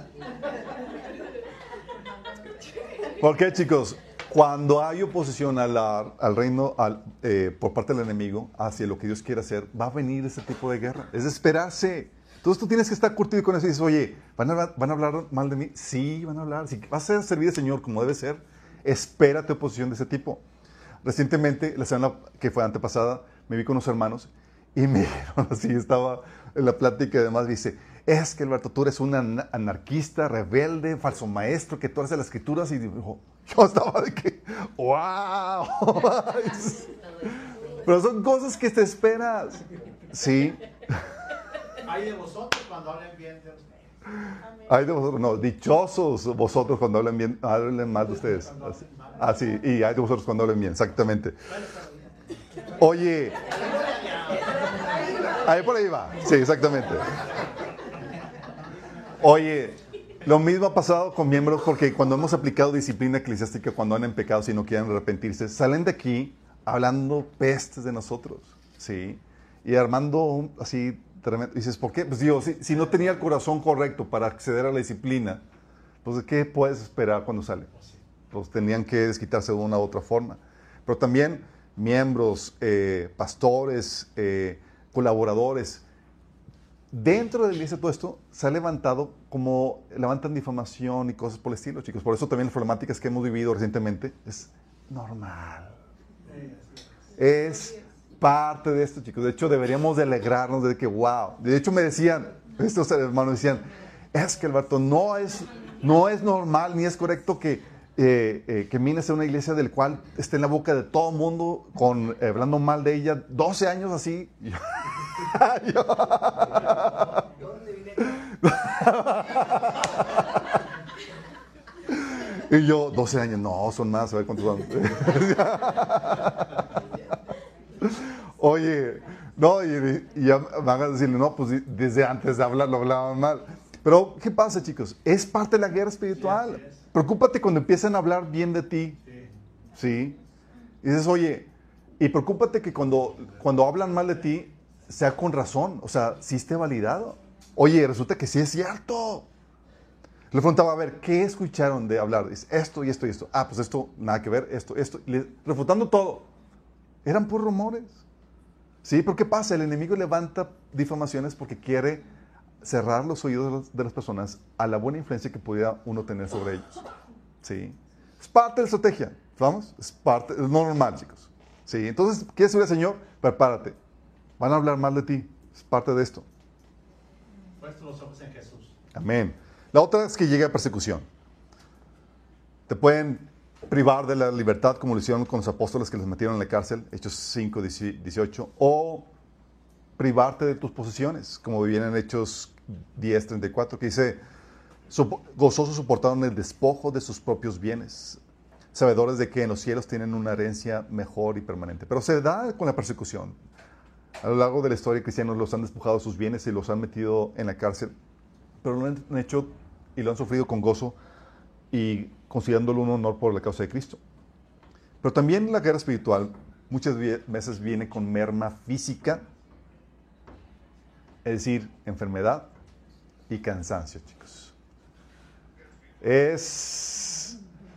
¿Por qué, chicos? Cuando hay oposición al, al reino al, eh, por parte del enemigo hacia lo que Dios quiere hacer, va a venir ese tipo de guerra. Es de esperarse. Entonces tú tienes que estar curtido con eso y dices, oye, ¿van a, ¿van a hablar mal de mí? Sí, van a hablar. Si vas a servir al Señor como debe ser, espérate oposición de ese tipo. Recientemente, la semana que fue antepasada, me vi con unos hermanos y me dijeron así, estaba en la plática y además dice, es que Alberto, tú eres un an- anarquista, rebelde, falso maestro, que tú haces las escrituras y dijo, yo estaba de que, wow. Pero son cosas que te esperas. Sí. Hay de vosotros cuando hablen bien de ustedes. Hay de vosotros, no, dichosos vosotros cuando hablen bien, hablen mal de ustedes. Ah, sí, y hay de vosotros cuando hablen bien, exactamente. Oye, ahí por ahí va, sí, exactamente. Oye, lo mismo ha pasado con miembros porque cuando hemos aplicado disciplina eclesiástica, cuando han en pecado y no quieren arrepentirse, salen de aquí hablando pestes de nosotros, ¿sí? Y armando un, así tremendo. Dices, ¿por qué? Pues digo, si, si no tenía el corazón correcto para acceder a la disciplina, pues ¿qué puedes esperar cuando sale? Pues tenían que desquitarse de una u otra forma. Pero también miembros, eh, pastores, eh, colaboradores, dentro de la iglesia todo esto se ha levantado como levantan difamación y cosas por el estilo, chicos. Por eso también las problemáticas que hemos vivido recientemente es normal. Es parte de esto, chicos. De hecho, deberíamos de alegrarnos de que, wow. De hecho, me decían, estos hermanos decían, es que Alberto, no es, no es normal ni es correcto que, eh, eh, que Minas sea una iglesia del cual esté en la boca de todo el mundo con, eh, hablando mal de ella, doce años así. Yo, y yo, doce años, no, son más, a ver cuántos son. Oye, no, y, y ya van a decirle, no, pues desde antes de hablar lo hablaban mal. Pero, ¿qué pasa, chicos? Es parte de la guerra espiritual. Sí, sí, Preocúpate cuando empiezan a hablar bien de ti. sí. ¿Sí? Y dices, oye, y preocúpate que cuando, cuando hablan mal de ti, sea con razón. O sea, sí esté validado. Oye, resulta que sí es cierto. Le preguntaba, a ver, ¿qué escucharon de hablar? Dice, esto y esto y esto. Ah, pues esto, nada que ver, esto, esto. Y le, refutando todo. Eran puros rumores. ¿Sí? ¿Pero qué pasa? El enemigo levanta difamaciones porque quiere cerrar los oídos de, los, de las personas a la buena influencia que pudiera uno tener sobre ellos. ¿Sí? Es parte de la estrategia. ¿Vamos? Es parte, es normal, chicos. ¿Sí? Entonces, ¿quieres subir al Señor? Prepárate. Van a hablar mal de ti. Es parte de esto. Puesto los ojos en Jesús. Amén. La otra es que llegue a persecución. Te pueden privar de la libertad, como lo hicieron con los apóstoles que los metieron en la cárcel, Hechos cinco, dieciocho, o privarte de tus posesiones, como viene en Hechos diez, treinta y cuatro, que dice, gozosos soportaron el despojo de sus propios bienes, sabedores de que en los cielos tienen una herencia mejor y permanente. Pero se da con la persecución. A lo largo de la historia, cristianos los han despojado de sus bienes y los han metido en la cárcel, pero lo han hecho y lo han sufrido con gozo y considerándolo un honor por la causa de Cristo. Pero también la guerra espiritual muchas veces viene con merma física, es decir, enfermedad y cansancio, chicos. Es...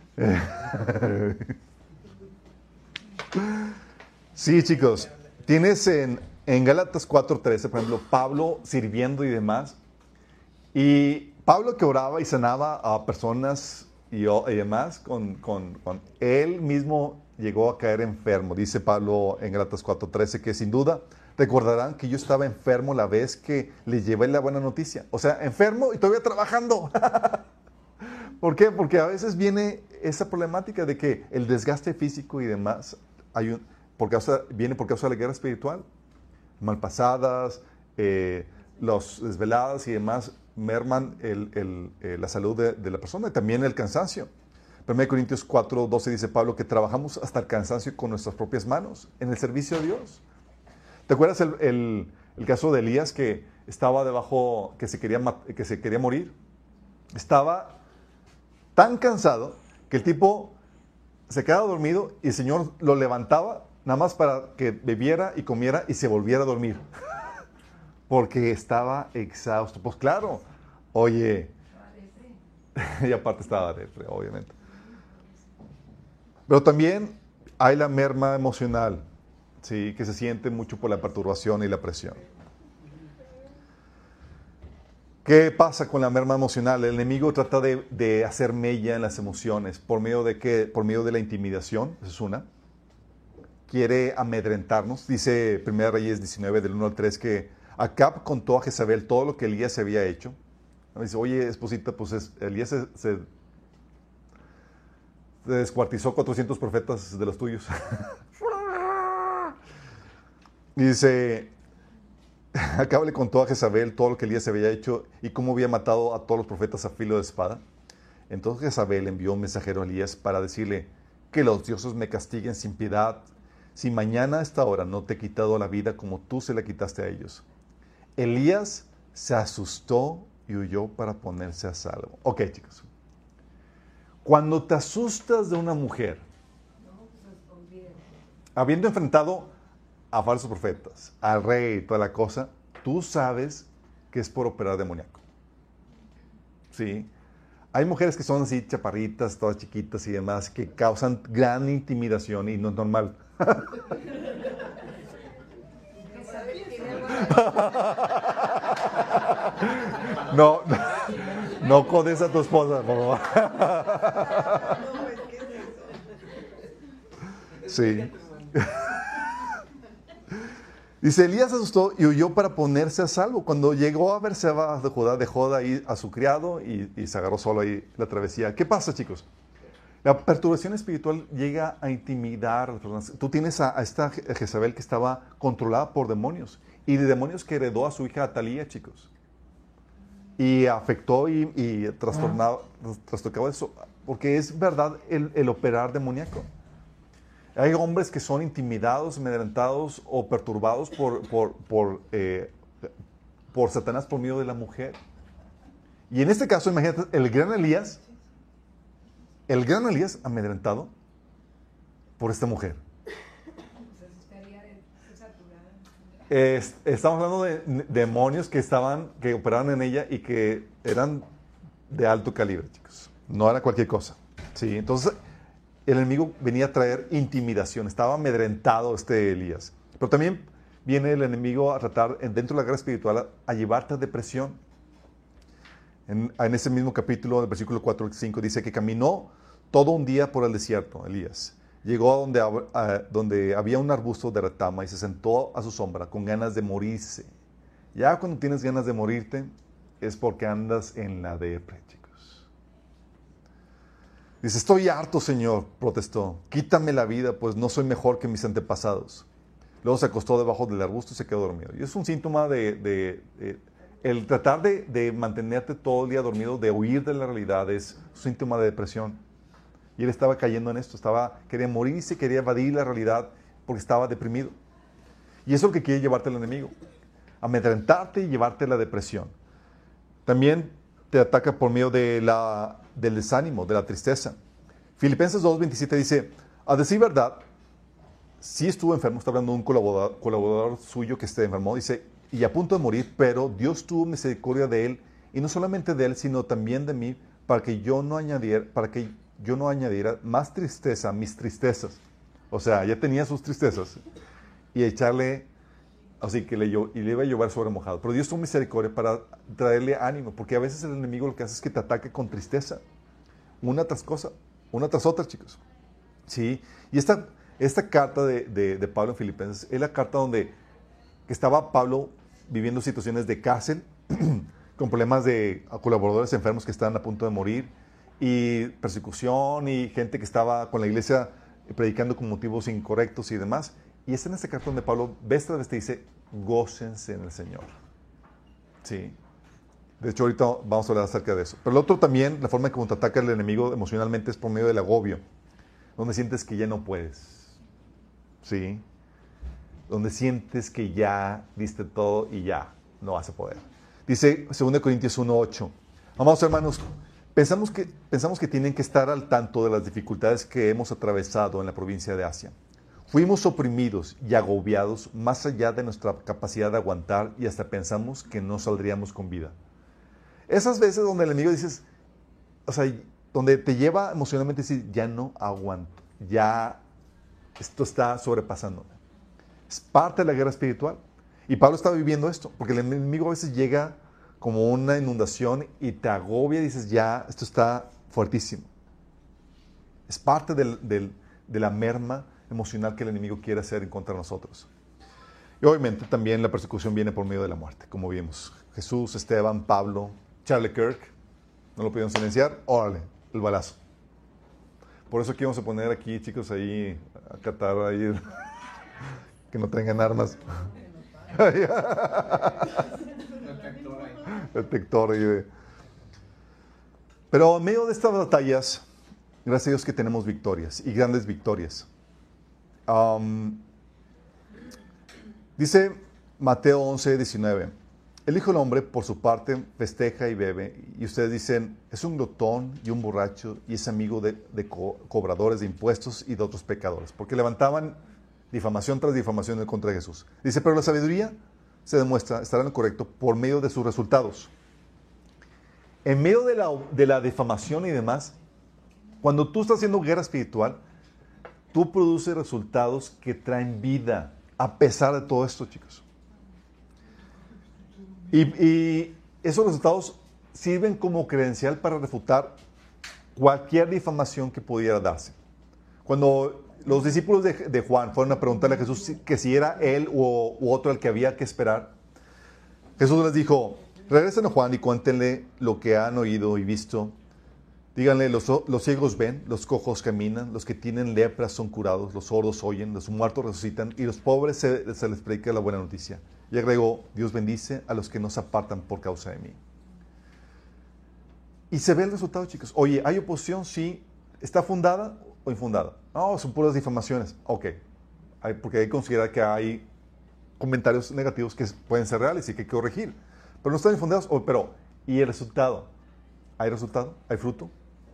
Sí, chicos. Tienes en, en Gálatas cuatro trece, por ejemplo, Pablo sirviendo y demás. Y Pablo que oraba y sanaba a personas y, y demás, con, con, con él mismo llegó a caer enfermo. Dice Pablo en Gálatas cuatro trece que sin duda recordarán que yo estaba enfermo la vez que les llevé la buena noticia. O sea, enfermo y todavía trabajando. ¿Por qué? Porque a veces viene esa problemática de que el desgaste físico y demás hay un, por causa, viene por causa de la guerra espiritual. Malpasadas, eh, los desveladas y demás merman el, el, eh, la salud de, de la persona y también el cansancio. primera Corintios cuatro doce dice Pablo que trabajamos hasta el cansancio con nuestras propias manos en el servicio de Dios. ¿Te acuerdas el, el, el caso de Elías que estaba debajo, que se, quería, que se quería morir? Estaba tan cansado que el tipo se quedaba dormido y el Señor lo levantaba nada más para que bebiera y comiera y se volviera a dormir. Porque estaba exhausto. Pues claro, oye, y aparte estaba depre, obviamente. Pero también hay la merma emocional, ¿sí? Que se siente mucho por la perturbación y la presión. ¿Qué pasa con la merma emocional? El enemigo trata de, de hacer mella en las emociones. ¿Por medio de qué? Por medio de la intimidación, esa es una. Quiere amedrentarnos. Dice primera Reyes diecinueve, del uno al tres, que Acab contó a Jezabel todo lo que Elías se había hecho. Dice, oye, esposita, pues es, Elías se, se, se descuartizó cuatrocientos profetas de los tuyos. Dice, Acab le contó a Jezabel todo lo que Elías se había hecho y cómo había matado a todos los profetas a filo de espada. Entonces Jezabel envió un mensajero a Elías para decirle, que los dioses me castiguen sin piedad, si mañana a esta hora no te he quitado la vida como tú se la quitaste a ellos. Elías se asustó y huyó para ponerse a salvo. Ok, chicos. Cuando te asustas de una mujer, habiendo enfrentado a falsos profetas, al rey y toda la cosa, tú sabes que es por operar demoníaco. ¿Sí? Hay mujeres que son así chaparritas, todas chiquitas y demás, que causan gran intimidación y no es normal. No, no, no codes a tu esposa, por favor. Sí. Dice, Elías se asustó y huyó para ponerse a salvo. Cuando llegó a Berseba de Judá, dejó de ahí a su criado y, y se agarró solo ahí la travesía. ¿Qué pasa, chicos? La perturbación espiritual llega a intimidar a las personas. Tú tienes a, a esta Jezabel que estaba controlada por demonios y de demonios que heredó a su hija Atalía, chicos. Y afectó y, y trastornaba, trastocaba eso, porque es verdad el, el operar demoníaco. Hay hombres que son intimidados, amedrentados o perturbados por, por, por, eh, por Satanás por medio de la mujer. Y en este caso, imagínate, el gran Elías, el gran Elías amedrentado por esta mujer. Es, estamos hablando de, de demonios que estaban, que operaban en ella y que eran de alto calibre, chicos. No era cualquier cosa. Sí, entonces el enemigo venía a traer intimidación, estaba amedrentado este Elías. Pero también viene el enemigo a tratar, dentro de la guerra espiritual, a, a llevarte a depresión. En, en ese mismo capítulo, del versículo cuatro al cinco, dice que caminó todo un día por el desierto, Elías. Llegó a donde, a, donde había un arbusto de retama y se sentó a su sombra con ganas de morirse. Ya cuando tienes ganas de morirte, es porque andas en la depre, chicos. Dice, estoy harto, Señor, protestó. Quítame la vida, pues no soy mejor que mis antepasados. Luego se acostó debajo del arbusto y se quedó dormido. Y es un síntoma de... de, de el tratar de, de mantenerte todo el día dormido, de huir de la realidad, es un síntoma de depresión. Y él estaba cayendo en esto, estaba, quería morirse, quería evadir la realidad porque estaba deprimido. Y eso es lo que quiere llevarte el enemigo, amedrentarte y llevarte a la depresión. También te ataca por medio de la, del desánimo, de la tristeza. Filipenses dos veintisiete dice, a decir verdad, sí estuvo enfermo, está hablando de un colaborador, colaborador suyo que se enfermó, dice, y a punto de morir, pero Dios tuvo misericordia de él, y no solamente de él, sino también de mí, para que yo no añadiera, para que yo no añadiera más tristeza a mis tristezas. O sea, ya tenía sus tristezas, y echarle, así que le, y le iba a llover sobre mojado. Pero Dios tuvo misericordia para traerle ánimo, porque a veces el enemigo lo que hace es que te ataque con tristeza, una tras cosa, una tras otra, chicos. Sí, y esta, esta carta de, de, de Pablo en Filipenses es la carta donde que estaba Pablo viviendo situaciones de cárcel, con problemas de colaboradores enfermos que estaban a punto de morir, y persecución y gente que estaba con la iglesia predicando con motivos incorrectos y demás. Y es en esta carta donde Pablo, vez tras vez, te dice, gócense en el Señor. Sí. De hecho, ahorita vamos a hablar acerca de eso. Pero lo otro también, la forma en cómo te ataca el enemigo emocionalmente es por medio del agobio, donde sientes que ya no puedes. Sí. Donde sientes que ya diste todo y ya no vas a poder. Dice segunda Corintios uno ocho. Amados hermanos, pensamos que, pensamos que tienen que estar al tanto de las dificultades que hemos atravesado en la provincia de Asia. Fuimos oprimidos y agobiados más allá de nuestra capacidad de aguantar y hasta pensamos que no saldríamos con vida. Esas veces donde el enemigo dices, o sea, donde te lleva emocionalmente a decir, ya no aguanto, ya esto está sobrepasándome. Es parte de la guerra espiritual. Y Pablo estaba viviendo esto, porque el enemigo a veces llega como una inundación y te agobia y dices, ya, esto está fuertísimo. Es parte del, del, de la merma emocional que el enemigo quiere hacer en contra de nosotros. Y obviamente también la persecución viene por medio de la muerte, como vimos. Jesús, Esteban, Pablo, Charlie Kirk, no lo pudieron silenciar, órale, el balazo. Por eso aquí vamos a poner aquí, chicos, ahí, a catar ahí, que no tengan armas. Detector ahí de... Pero en medio de estas batallas, gracias a Dios que tenemos victorias, y grandes victorias. Um, dice Mateo once diecinueve, el Hijo del Hombre, por su parte, festeja y bebe, y ustedes dicen, es un glotón y un borracho, y es amigo de, de co- cobradores de impuestos y de otros pecadores, porque levantaban difamación tras difamación en contra de Jesús. Dice, pero la sabiduría se demuestra, estará en lo correcto, por medio de sus resultados. En medio de la, de la difamación y demás, cuando tú estás haciendo guerra espiritual, tú produces resultados que traen vida, a pesar de todo esto, chicos. Y, y esos resultados sirven como credencial para refutar cualquier difamación que pudiera darse. Cuando los discípulos de, de Juan fueron a preguntarle a Jesús que si era él u, u otro el que había que esperar, Jesús les dijo, regresen a Juan y cuéntenle lo que han oído y visto. Díganle, los, los ciegos ven, los cojos caminan, los que tienen lepra son curados, los sordos oyen, los muertos resucitan y los pobres se, se les predica la buena noticia. Y agregó, Dios bendice a los que no se apartan por causa de mí. Y se ve el resultado, chicos. Oye, ¿hay oposición? Sí. ¿Está fundada o infundada? No, son puras difamaciones. Ok. Hay, porque hay que considerar que hay comentarios negativos que pueden ser reales y que hay que corregir. Pero no están infundados. Oh, pero, ¿y el resultado? ¿Hay resultado? ¿Hay fruto?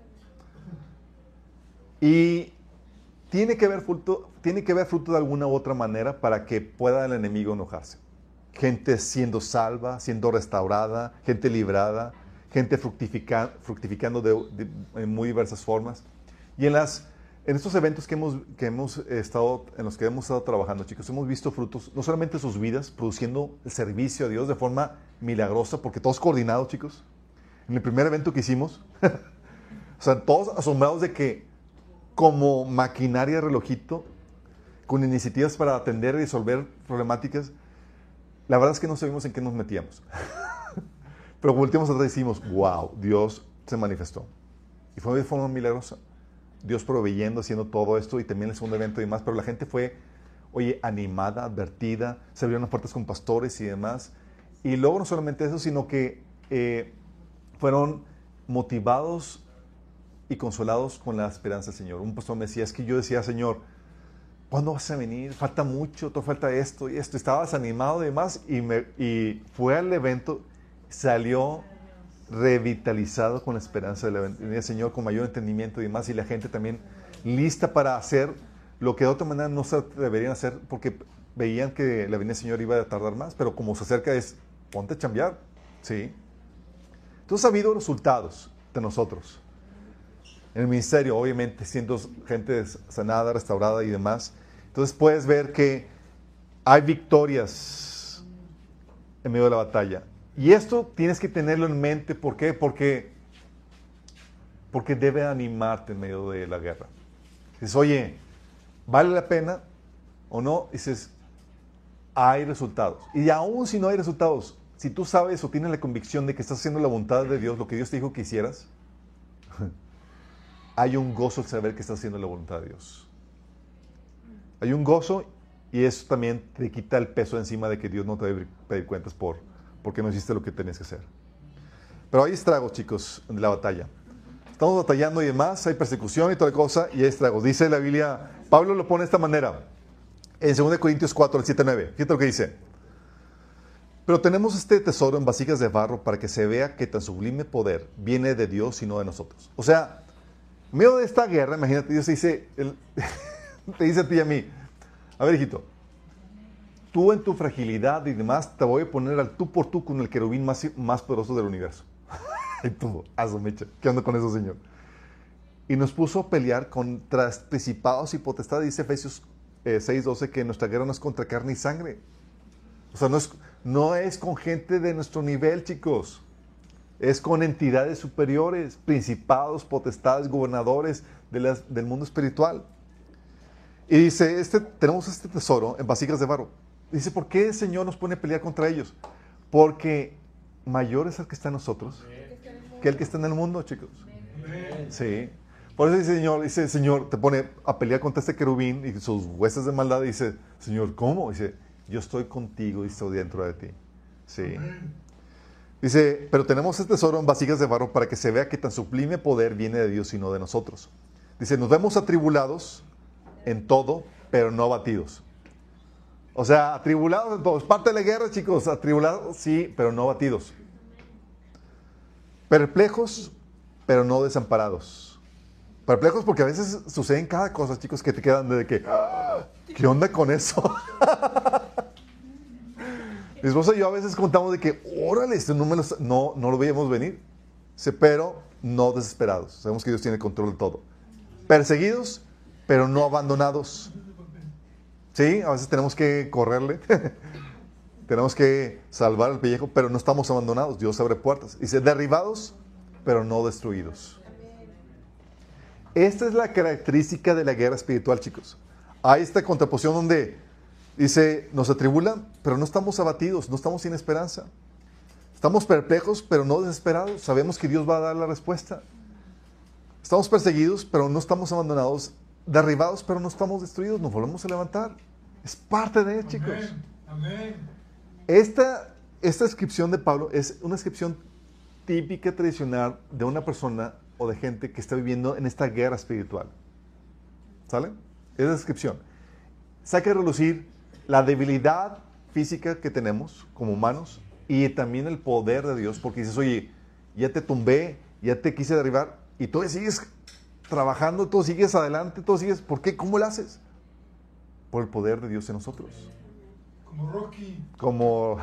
Y tiene que haber fruto, tiene que haber fruto de alguna u otra manera para que pueda el enemigo enojarse. Gente siendo salva, siendo restaurada, gente librada, gente fructifica, fructificando de, de, en muy diversas formas. Y en, las, en estos eventos que hemos, que hemos estado, en los que hemos estado trabajando, chicos, hemos visto frutos, no solamente sus vidas, produciendo el servicio a Dios de forma milagrosa, porque todos coordinados, chicos. En el primer evento que hicimos, o sea, todos asombrados de que como maquinaria relojito, con iniciativas para atender y resolver problemáticas, la verdad es que no sabíamos en qué nos metíamos. Pero volteamos atrás y decimos, wow, Dios se manifestó. Y fue de forma milagrosa. Dios proveyendo, haciendo todo esto, y también el segundo evento y demás, pero la gente fue, oye, animada, advertida, se abrieron las puertas con pastores y demás. Y luego no solamente eso, sino que eh, fueron motivados y consolados con la esperanza del Señor. Un pastor me decía, es que yo decía, Señor, ¿cuándo vas a venir? Falta mucho, todo falta esto y esto. Estaba desanimado y demás, y, me, y fue al evento, salió revitalizado con la esperanza de la venida del Señor, con mayor entendimiento y demás, y la gente también lista para hacer lo que de otra manera no se atreverían a hacer, porque veían que la venida del Señor iba a tardar más, pero como se acerca es, ponte a chambear, ¿sí? Entonces ha habido resultados de nosotros. En el ministerio, obviamente, siendo gente sanada, restaurada y demás. Entonces puedes ver que hay victorias en medio de la batalla. Y esto tienes que tenerlo en mente. ¿Por qué? Porque, porque debe animarte en medio de la guerra. Dices, oye, ¿vale la pena o no? Dices, hay resultados. Y aún si no hay resultados, si tú sabes o tienes la convicción de que estás haciendo la voluntad de Dios, lo que Dios te dijo que hicieras, hay un gozo al saber que estás haciendo la voluntad de Dios. Hay un gozo y eso también te quita el peso encima de que Dios no te debe pedir cuentas por porque no hiciste lo que tenías que hacer. Pero hay estragos, chicos, de la batalla. Estamos batallando y demás, hay persecución y toda cosa, y hay estragos. Dice la Biblia, Pablo lo pone de esta manera, en segunda Corintios cuatro, el siete, nueve. Fíjate lo que dice. Pero tenemos este tesoro en vasijas de barro para que se vea que tan sublime poder viene de Dios y no de nosotros. O sea, en medio de esta guerra, imagínate, Dios te dice, el, te dice a ti y a mí, a ver, hijito, tú en tu fragilidad y demás, te voy a poner al tú por tú con el querubín más, más poderoso del universo. Y tú, a su mecha, ¿qué onda con eso, Señor? Y nos puso a pelear contra principados y potestades, dice Efesios eh, seis, doce, que nuestra guerra no es contra carne y sangre. O sea, no es, no es con gente de nuestro nivel, chicos. Es con entidades superiores, principados, potestades, gobernadores de las, del mundo espiritual. Y dice, este, tenemos este tesoro en vasijas de barro. Dice, ¿por qué el Señor nos pone a pelear contra ellos? Porque mayor es el que está en nosotros que el que está en el mundo, chicos. Sí. Por eso dice el Señor, dice el Señor, te pone a pelear contra este querubín y sus huestes de maldad. Y dice, Señor, ¿cómo? Dice, yo estoy contigo y estoy dentro de ti. Sí. Dice, pero tenemos este tesoro en vasijas de barro para que se vea que tan sublime poder viene de Dios y no de nosotros. Dice, nos vemos atribulados en todo, pero no abatidos. O sea, atribulados en todo. Es parte de la guerra, chicos. Atribulados, sí, pero no abatidos. Perplejos, pero no desamparados. Perplejos porque a veces suceden cada cosa, chicos, que te quedan de que, ¡ah! ¿Qué onda con eso? Mi esposa y yo a veces contamos de que, órale, este no, me lo, no, no lo veíamos venir. Dice, pero no desesperados. Sabemos que Dios tiene control de todo. Perseguidos, pero no abandonados. Sí, a veces tenemos que correrle. Tenemos que salvar el pellejo, pero no estamos abandonados. Dios abre puertas. Dice, derribados, pero no destruidos. Esta es la característica de la guerra espiritual, chicos. Hay esta contraposición donde dice, nos atribulan, pero no estamos abatidos, no estamos sin esperanza. Estamos perplejos, pero no desesperados. Sabemos que Dios va a dar la respuesta. Estamos perseguidos, pero no estamos abandonados. Derribados, pero no estamos destruidos. Nos volvemos a levantar. Es parte de él, chicos. Amén. Amén. Esta, esta descripción de Pablo es una descripción típica, tradicional de una persona o de gente que está viviendo en esta guerra espiritual. ¿Sale? Es la descripción. Saca a relucir la debilidad física que tenemos como humanos y también el poder de Dios, porque dices, oye, ya te tumbé, ya te quise derribar y tú sigues trabajando, tú sigues adelante, tú sigues, ¿por qué? ¿Cómo lo haces? Por el poder de Dios en nosotros. Como Rocky. Como...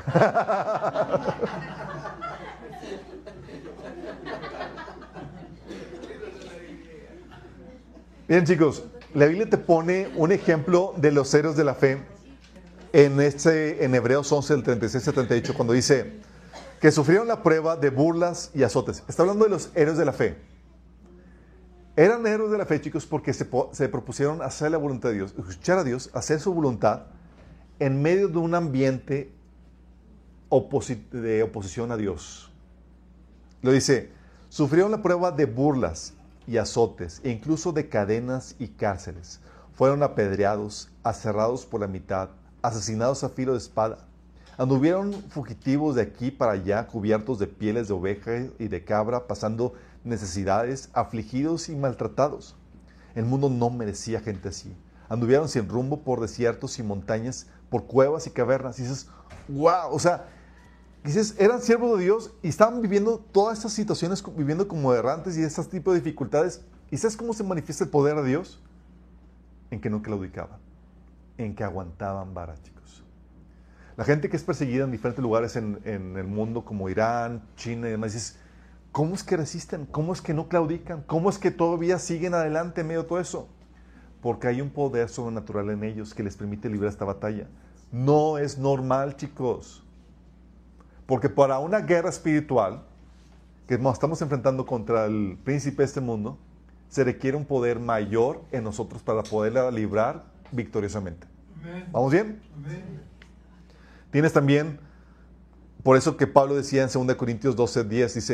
Bien, chicos, la Biblia te pone un ejemplo de los héroes de la fe en, este, en Hebreos once, del treinta y seis al treinta y ocho, cuando dice que sufrieron la prueba de burlas y azotes. Está hablando de los héroes de la fe. Eran héroes de la fe, chicos, porque se, se propusieron hacer la voluntad de Dios, escuchar a Dios, hacer su voluntad, en medio de un ambiente oposi- de oposición a Dios. Lo dice, sufrieron la prueba de burlas y azotes, e incluso de cadenas y cárceles. Fueron apedreados, aserrados por la mitad, asesinados a filo de espada. Anduvieron fugitivos de aquí para allá, cubiertos de pieles de oveja y de cabra, pasando necesidades, afligidos y maltratados. El mundo no merecía gente así. Anduvieron sin rumbo por desiertos y montañas, por cuevas y cavernas. Y dices, wow, o sea, dices, eran siervos de Dios y estaban viviendo todas estas situaciones, viviendo como errantes y este tipo de dificultades. ¿Y sabes cómo se manifiesta el poder de Dios? En que no claudicaban, en que aguantaban vara, chicos. La gente que es perseguida en diferentes lugares en, en el mundo, como Irán, China y demás, dices, ¿cómo es que resisten? ¿Cómo es que no claudican? ¿Cómo es que todavía siguen adelante en medio de todo eso? Porque hay un poder sobrenatural en ellos que les permite librar esta batalla. No es normal, chicos. Porque para una guerra espiritual que nos estamos enfrentando contra el príncipe de este mundo, se requiere un poder mayor en nosotros para poderla librar victoriosamente. Amén. ¿Vamos bien? Amén. Tienes también, por eso que Pablo decía en segunda Corintios doce, diez, dice,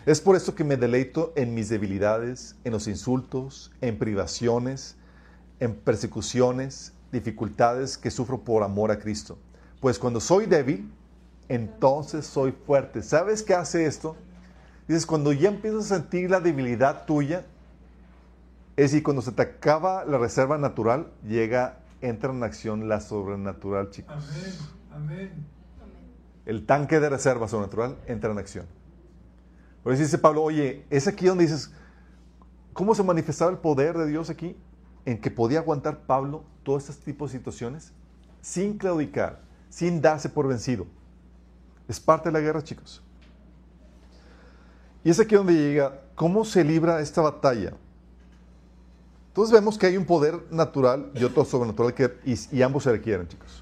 Es por esto que me deleito en mis debilidades, en los insultos, en privaciones, en persecuciones, dificultades que sufro por amor a Cristo. Pues cuando soy débil, entonces soy fuerte. ¿Sabes qué hace esto? Dices, cuando ya empiezas a sentir la debilidad tuya, es decir, cuando se te acaba la reserva natural, llega, entra en acción la sobrenatural, chicos. Amén, amén. El tanque de reserva sobrenatural entra en acción. Por eso dice Pablo, oye, es aquí donde dices, ¿cómo se manifestaba el poder de Dios aquí? En que podía aguantar Pablo todos estos tipos de situaciones sin claudicar, sin darse por vencido. Es parte de la guerra, chicos. Y es aquí donde llega, ¿cómo se libra esta batalla? Entonces vemos que hay un poder natural y otro sobrenatural que, y, y ambos se requieren, chicos.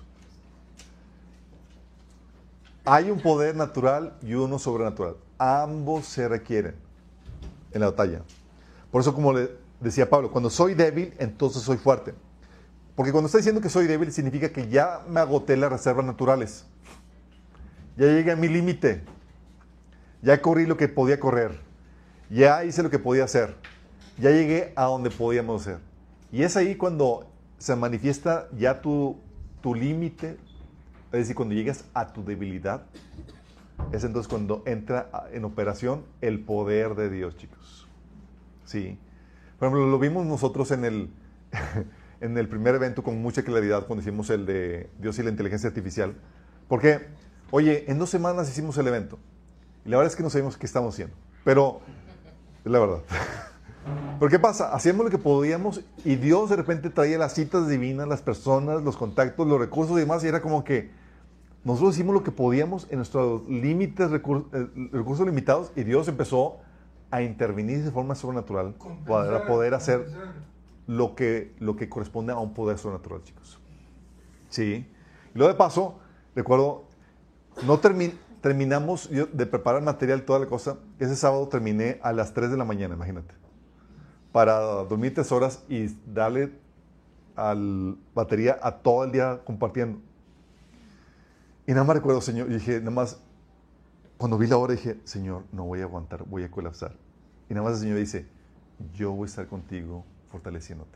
Hay un poder natural y uno sobrenatural. Ambos se requieren en la batalla. Por eso, como le decía Pablo, cuando soy débil, entonces soy fuerte. Porque cuando está diciendo que soy débil, significa que ya me agoté las reservas naturales. Ya llegué a mi límite. Ya corrí lo que podía correr. Ya hice lo que podía hacer. Ya llegué a donde podíamos hacer. Y es ahí cuando se manifiesta ya tu, tu límite. Es decir, cuando llegas a tu debilidad, es entonces cuando entra en operación el poder de Dios, chicos. Sí. Por ejemplo, lo vimos nosotros en el, en el primer evento con mucha claridad cuando hicimos el de Dios y la inteligencia artificial. Porque, oye, en dos semanas hicimos el evento. Y la verdad es que no sabemos qué estamos haciendo. Pero, es la verdad. ¿Pero qué pasa? Hacíamos lo que podíamos y Dios de repente traía las citas divinas, las personas, los contactos, los recursos y demás. Y era como que nosotros hicimos lo que podíamos en nuestros límites, recursos, eh, recursos limitados. Y Dios empezó a intervenir de forma sobrenatural para poder hacer lo que, lo que corresponde a un poder sobrenatural, chicos. Sí. Y luego de paso, recuerdo, no termi terminamos yo, de preparar material, toda la cosa. Ese sábado terminé a las tres de la mañana, imagínate. Para dormir tres horas y darle a la batería a todo el día compartiendo. Y nada más recuerdo, Señor, y dije, nada más, cuando vi la hora dije, Señor, no voy a aguantar, voy a colapsar. Y nada más el Señor dice, yo voy a estar contigo fortaleciéndote.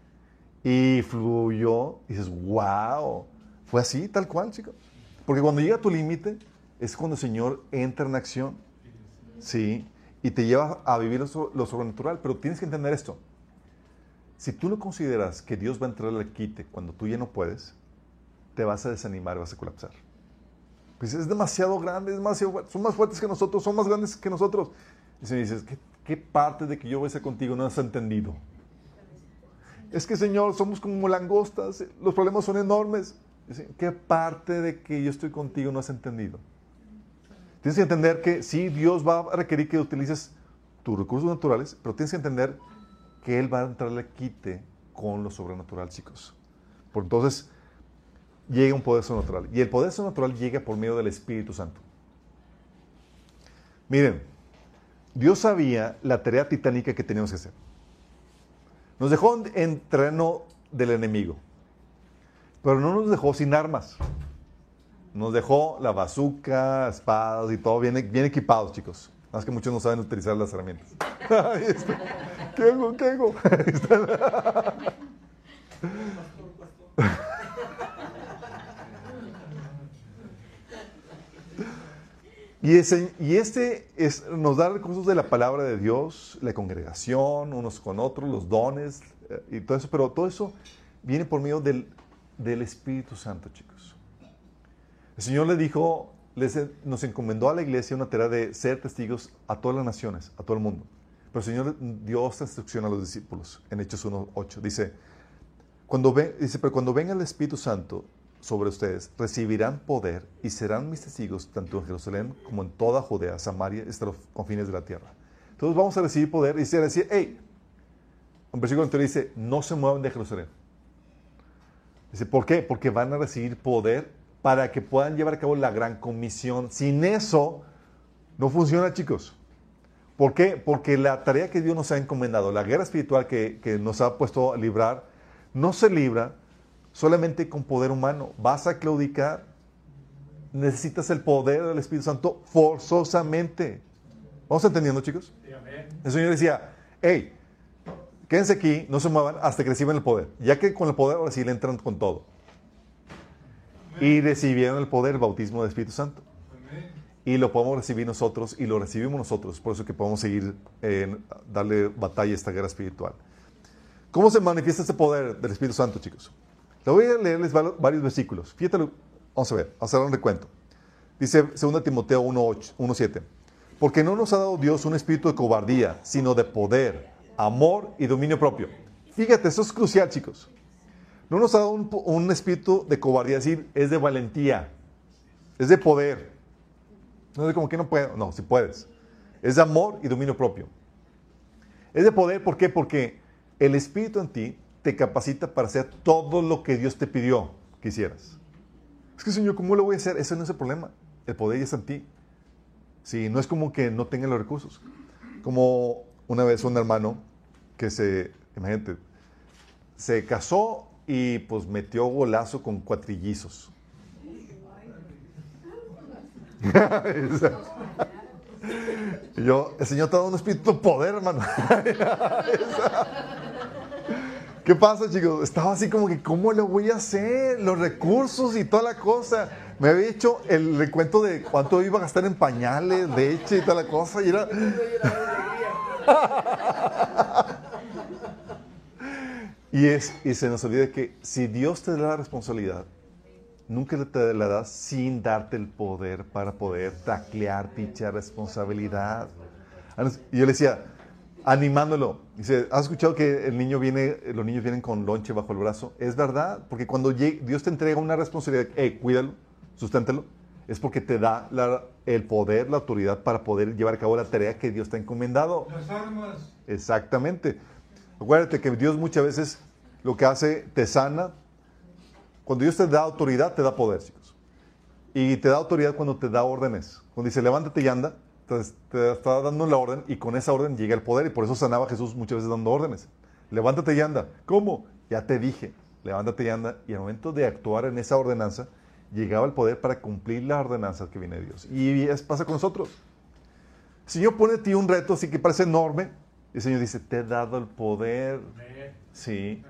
Y fluyó, y dices, wow, fue así, tal cual, chicos. Porque cuando llega a tu límite, es cuando el Señor entra en acción. Sí. Y te lleva a vivir lo, lo sobrenatural. Pero tienes que entender esto. Si tú no consideras que Dios va a entrar al quite cuando tú ya no puedes, te vas a desanimar, vas a colapsar. Pues es demasiado grande, es demasiado, son más fuertes que nosotros, son más grandes que nosotros. Y se dices, ¿qué, qué parte de que yo voy a estar contigo no has entendido? Es que, Señor, somos como langostas, los problemas son enormes. Dice, ¿qué parte de que yo estoy contigo no has entendido? Tienes que entender que sí, Dios va a requerir que utilices tus recursos naturales, pero tienes que entender que Él va a entrarle quite con lo sobrenatural, chicos. Por entonces, llega un poder sobrenatural. Y el poder sobrenatural llega por medio del Espíritu Santo. Miren, Dios sabía la tarea titánica que teníamos que hacer. Nos dejó en terreno del enemigo, pero no nos dejó sin armas. Nos dejó la bazooka, espadas y todo bien, bien equipados, chicos. Más que muchos no saben utilizar las herramientas. ¿Qué hago? ¿Qué hago? Y, ese, y este es, nos da recursos de la palabra de Dios, la congregación, unos con otros, los dones eh, y todo eso. Pero todo eso viene por medio del, del Espíritu Santo, chicos. El Señor le dijo, les, nos encomendó a la iglesia una tarea de ser testigos a todas las naciones, a todo el mundo. Pero el Señor dio esta instrucción a los discípulos en Hechos uno ocho. Dice, cuando ve, dice, pero cuando venga el Espíritu Santo sobre ustedes, recibirán poder y serán mis testigos tanto en Jerusalén como en toda Judea, Samaria y hasta los confines de la tierra. Entonces vamos a recibir poder y se decir, hey, un versículo anterior dice, no se muevan de Jerusalén. Dice, ¿por qué? Porque van a recibir poder para que puedan llevar a cabo la gran comisión. Sin eso, no funciona, chicos. ¿Por qué? Porque la tarea que Dios nos ha encomendado, la guerra espiritual que, que nos ha puesto a librar, no se libra solamente con poder humano. Vas a claudicar. Necesitas el poder del Espíritu Santo forzosamente. ¿Vamos entendiendo, chicos? El Señor decía, hey, quédense aquí, no se muevan hasta que reciban el poder. Ya que con el poder ahora sí le entran con todo. Y recibieron el poder, el bautismo del Espíritu Santo. Y lo podemos recibir nosotros y lo recibimos nosotros. Por eso que podemos seguir, eh, darle batalla a esta guerra espiritual. ¿Cómo se manifiesta este poder del Espíritu Santo, chicos? Le voy a leerles varios versículos. Fíjate, vamos a ver, vamos a hacer un recuento. Dice dos Timoteo uno siete. Porque no nos ha dado Dios un espíritu de cobardía, sino de poder, amor y dominio propio. Fíjate, esto es crucial, chicos. No nos ha dado un, un espíritu de cobardía, es decir, es de valentía, es de poder. No es como que no puedo, no, si puedes. Es de amor y dominio propio. Es de poder, ¿por qué? Porque el Espíritu en ti te capacita para hacer todo lo que Dios te pidió que hicieras. Es que, Señor, ¿cómo lo voy a hacer? Ese no es el problema. El poder ya está en ti. Sí, no es como que no tenga los recursos. Como una vez un hermano que se, imagínate, se casó y pues metió golazo con cuatrillizos. Y yo, el Señor te ha dado un espíritu de poder, hermano. ¿Qué pasa, chicos? Estaba así como que, ¿cómo lo voy a hacer? Los recursos y toda la cosa. Me había hecho el recuento de cuánto iba a gastar en pañales, leche y toda la cosa. Y era... y, es, y se nos olvida que si Dios te da la responsabilidad, nunca te la das sin darte el poder para poder taclear dicha responsabilidad. Y yo le decía, animándolo, dice, ¿has escuchado que el niño viene, los niños vienen con lonche bajo el brazo? Es verdad, porque cuando llegue, Dios te entrega una responsabilidad, hey, cuídalo, susténtalo, es porque te da la, el poder, la autoridad para poder llevar a cabo la tarea que Dios te ha encomendado. Las armas. Exactamente. Acuérdate que Dios muchas veces lo que hace, te sana. Cuando Dios te da autoridad, te da poder, chicos. Y te da autoridad cuando te da órdenes. Cuando dice, levántate y anda, te, te está dando la orden y con esa orden llega el poder. Y por eso sanaba a Jesús muchas veces dando órdenes. Levántate y anda. ¿Cómo? Ya te dije, levántate y anda. Y al momento de actuar en esa ordenanza, llegaba el poder para cumplir la ordenanza que viene de Dios. Y eso pasa con nosotros. El Señor pone a ti un reto así que parece enorme. Y el Señor dice, te he dado el poder. Sí.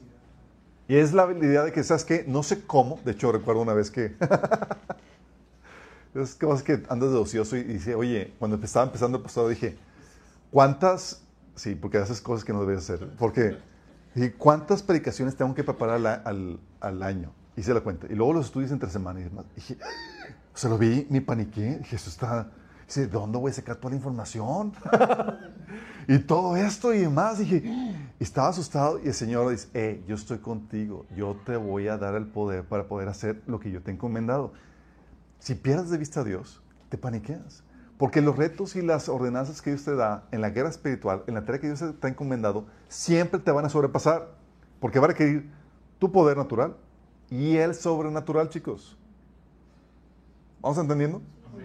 Y es la habilidad de que, ¿sabes qué? No sé cómo. De hecho, recuerdo una vez que... es que pasa que andas de ocioso y, y dice, oye, cuando estaba empezando el pasado dije, ¿cuántas... Sí, porque haces cosas que no debes hacer. Porque, dije, ¿cuántas predicaciones tengo que preparar al, al, al año? Hice la cuenta. Y luego los estudios entre semana y demás. Dije, se lo vi, me paniqué. Dije, eso está... Dice, ¿de dónde voy a sacar toda la información? Y todo esto y demás. Dije, estaba asustado y el Señor dice, eh, yo estoy contigo. Yo te voy a dar el poder para poder hacer lo que yo te he encomendado. Si pierdes de vista a Dios, te paniqueas. Porque los retos y las ordenanzas que Dios te da en la guerra espiritual, en la tarea que Dios te ha encomendado, siempre te van a sobrepasar. Porque va a requerir tu poder natural y el sobrenatural, chicos. ¿Vamos entendiendo?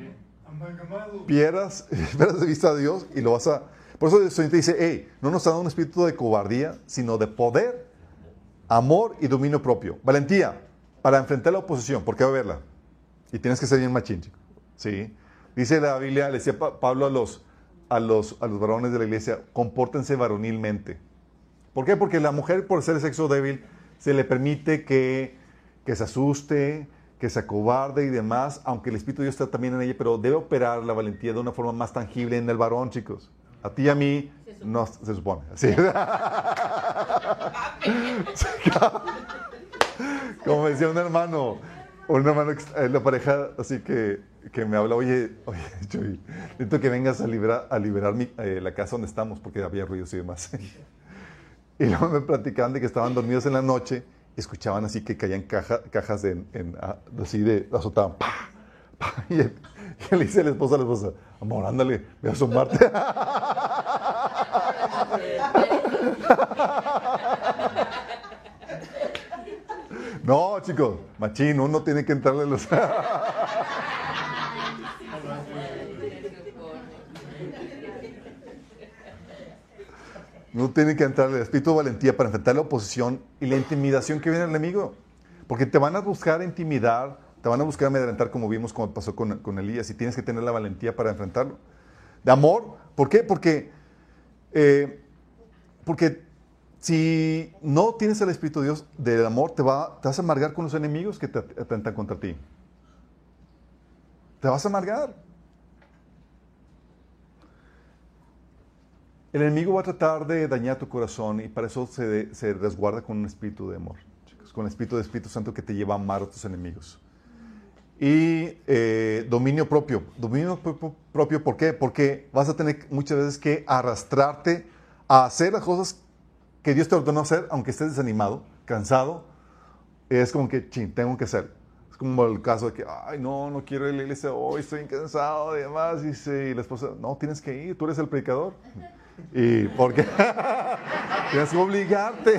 Pierdas, pierdas de vista a Dios y lo vas a... Por eso el Señor te dice, hey, no nos ha dado un espíritu de cobardía, sino de poder, amor y dominio propio. Valentía para enfrentar la oposición, porque va a verla. Y tienes que ser bien machín, chico. ¿Sí? Dice la Biblia, le decía Pablo a los, a, los, a los varones de la iglesia, compórtense varonilmente. ¿Por qué? Porque la mujer, por ser sexo débil, se le permite que, que se asuste, que se acobarde y demás, aunque el Espíritu de Dios está también en ella, pero debe operar la valentía de una forma más tangible en el varón, chicos. A ti y a mí, se no se supone. Sí. Como decía un hermano, un hermano, la pareja, así que, que me habla, oye, oye, Chuy, necesito que vengas a liberar, a liberar mi, eh, la casa donde estamos, porque había ruidos y demás. Y luego me platicaban de que estaban dormidos en la noche, y escuchaban así que caían caja, cajas de, en, en, así de, azotaban, ¡pah! ¡Pah! Y, él, y le dice a la esposa a la esposa, amor, ándale, voy a asomarte. No, chicos, machín, uno tiene que entrarle a los... No tiene que entrarle el espíritu de valentía para enfrentar la oposición y la intimidación que viene del enemigo. Porque te van a buscar intimidar, te van a buscar amedrentar, como vimos como pasó con, con Elías, y tienes que tener la valentía para enfrentarlo. De amor. ¿Por qué? Porque, eh, porque si no tienes el Espíritu de Dios del amor, te, va, te vas a amargar con los enemigos que te atentan contra ti. Te vas a amargar. El enemigo va a tratar de dañar tu corazón y para eso se, se resguarda con un espíritu de amor, chicos, con el espíritu del Espíritu Santo que te lleva a amar a tus enemigos. Y eh, dominio propio. Dominio propio, ¿por qué? Porque vas a tener muchas veces que arrastrarte a hacer las cosas que Dios te ordenó hacer, aunque estés desanimado, cansado. Es como que, ching, tengo que hacer. Es como el caso de que, ay, no, no quiero ir a la iglesia hoy, estoy cansado y demás. Y, sí, y la esposa, no, tienes que ir, tú eres el predicador. ¿Y por qué? Tienes que obligarte.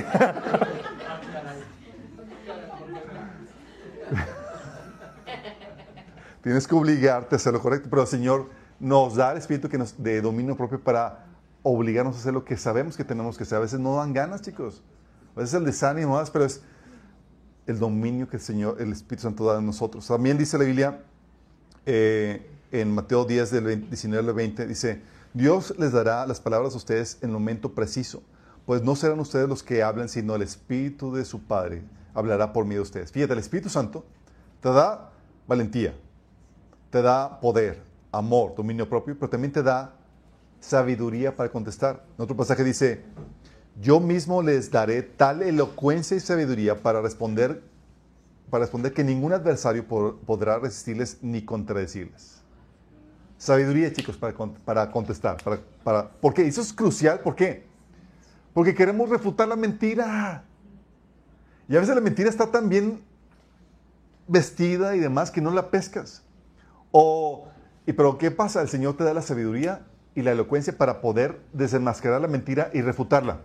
Tienes que obligarte a hacer lo correcto, pero el Señor nos da el espíritu que nos, de dominio propio para obligarnos a hacer lo que sabemos que tenemos que hacer. A veces no dan ganas, chicos. A veces el desánimo, pero es el dominio que el Señor, el Espíritu Santo da en nosotros. También dice la Biblia, eh, en Mateo diez, del diecinueve al veinte, dice, Dios les dará las palabras a ustedes en el momento preciso, pues no serán ustedes los que hablen, sino el Espíritu de su Padre hablará por medio de ustedes. Fíjate, el Espíritu Santo te da valentía, te da poder, amor, dominio propio, pero también te da sabiduría para contestar. En otro pasaje dice, yo mismo les daré tal elocuencia y sabiduría para responder, para responder que ningún adversario por, podrá resistirles ni contradecirles. Sabiduría, chicos, para, para contestar. Para, para, ¿Por qué? Eso es crucial. ¿Por qué? Porque queremos refutar la mentira. Y a veces la mentira está tan bien vestida y demás que no la pescas. O, y, pero ¿qué pasa? El Señor te da la sabiduría y la elocuencia para poder desenmascarar la mentira y refutarla.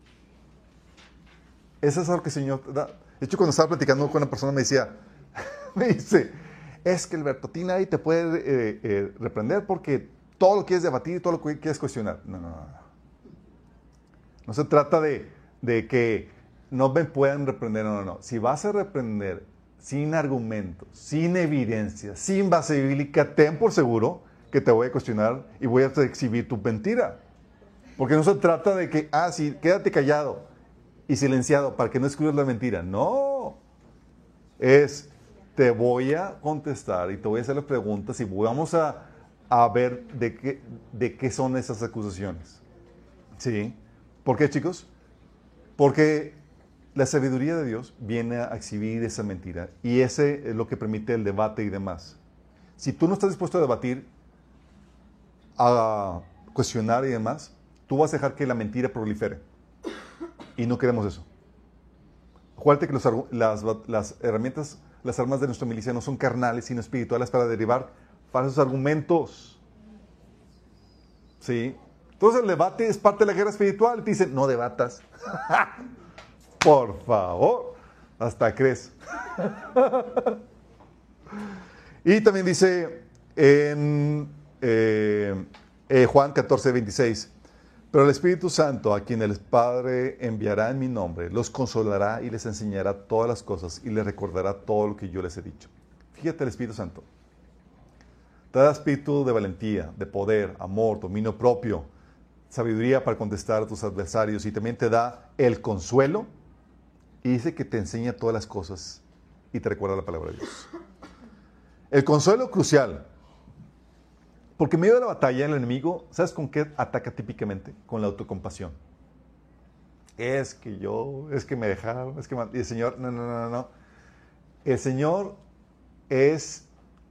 Eso es algo que el Señor te da. De hecho, cuando estaba platicando con una persona me decía, me dice, es que el Bertotín ahí te puede eh, eh, reprender porque todo lo quieres debatir y todo lo que quieres cuestionar. No, no, no. No se trata de, de que no me puedan reprender, no, no, no. Si vas a reprender sin argumentos, sin evidencia, sin base bíblica, ten por seguro que te voy a cuestionar y voy a exhibir tu mentira. Porque no se trata de que, ah, sí, quédate callado y silenciado para que no escribas la mentira. No. Es, te voy a contestar y te voy a hacer las preguntas y vamos a, a ver de qué, de qué son esas acusaciones. ¿Sí? ¿Por qué, chicos? Porque la sabiduría de Dios viene a exhibir esa mentira y ese es lo que permite el debate y demás. Si tú no estás dispuesto a debatir, a cuestionar y demás, tú vas a dejar que la mentira prolifere. Y no queremos eso. Acuérdate que los, las, las herramientas, las armas de nuestra milicia no son carnales, sino espirituales para derribar falsos argumentos. ¿Sí? Entonces el debate es parte de la guerra espiritual. Te dicen, no debatas. Por favor. Hasta crees. Y también dice en eh, eh, Juan catorce, veintiséis, pero el Espíritu Santo, a quien el Padre enviará en mi nombre, los consolará y les enseñará todas las cosas y les recordará todo lo que yo les he dicho. Fíjate, el Espíritu Santo te da espíritu de valentía, de poder, amor, dominio propio, sabiduría para contestar a tus adversarios y también te da el consuelo y dice que te enseña todas las cosas y te recuerda la palabra de Dios. El consuelo crucial. Porque en medio de la batalla, el enemigo, ¿sabes con qué ataca típicamente? Con la autocompasión. Es que yo, es que me dejaron, es que... Me... Y el Señor, no, no, no, no. El Señor es...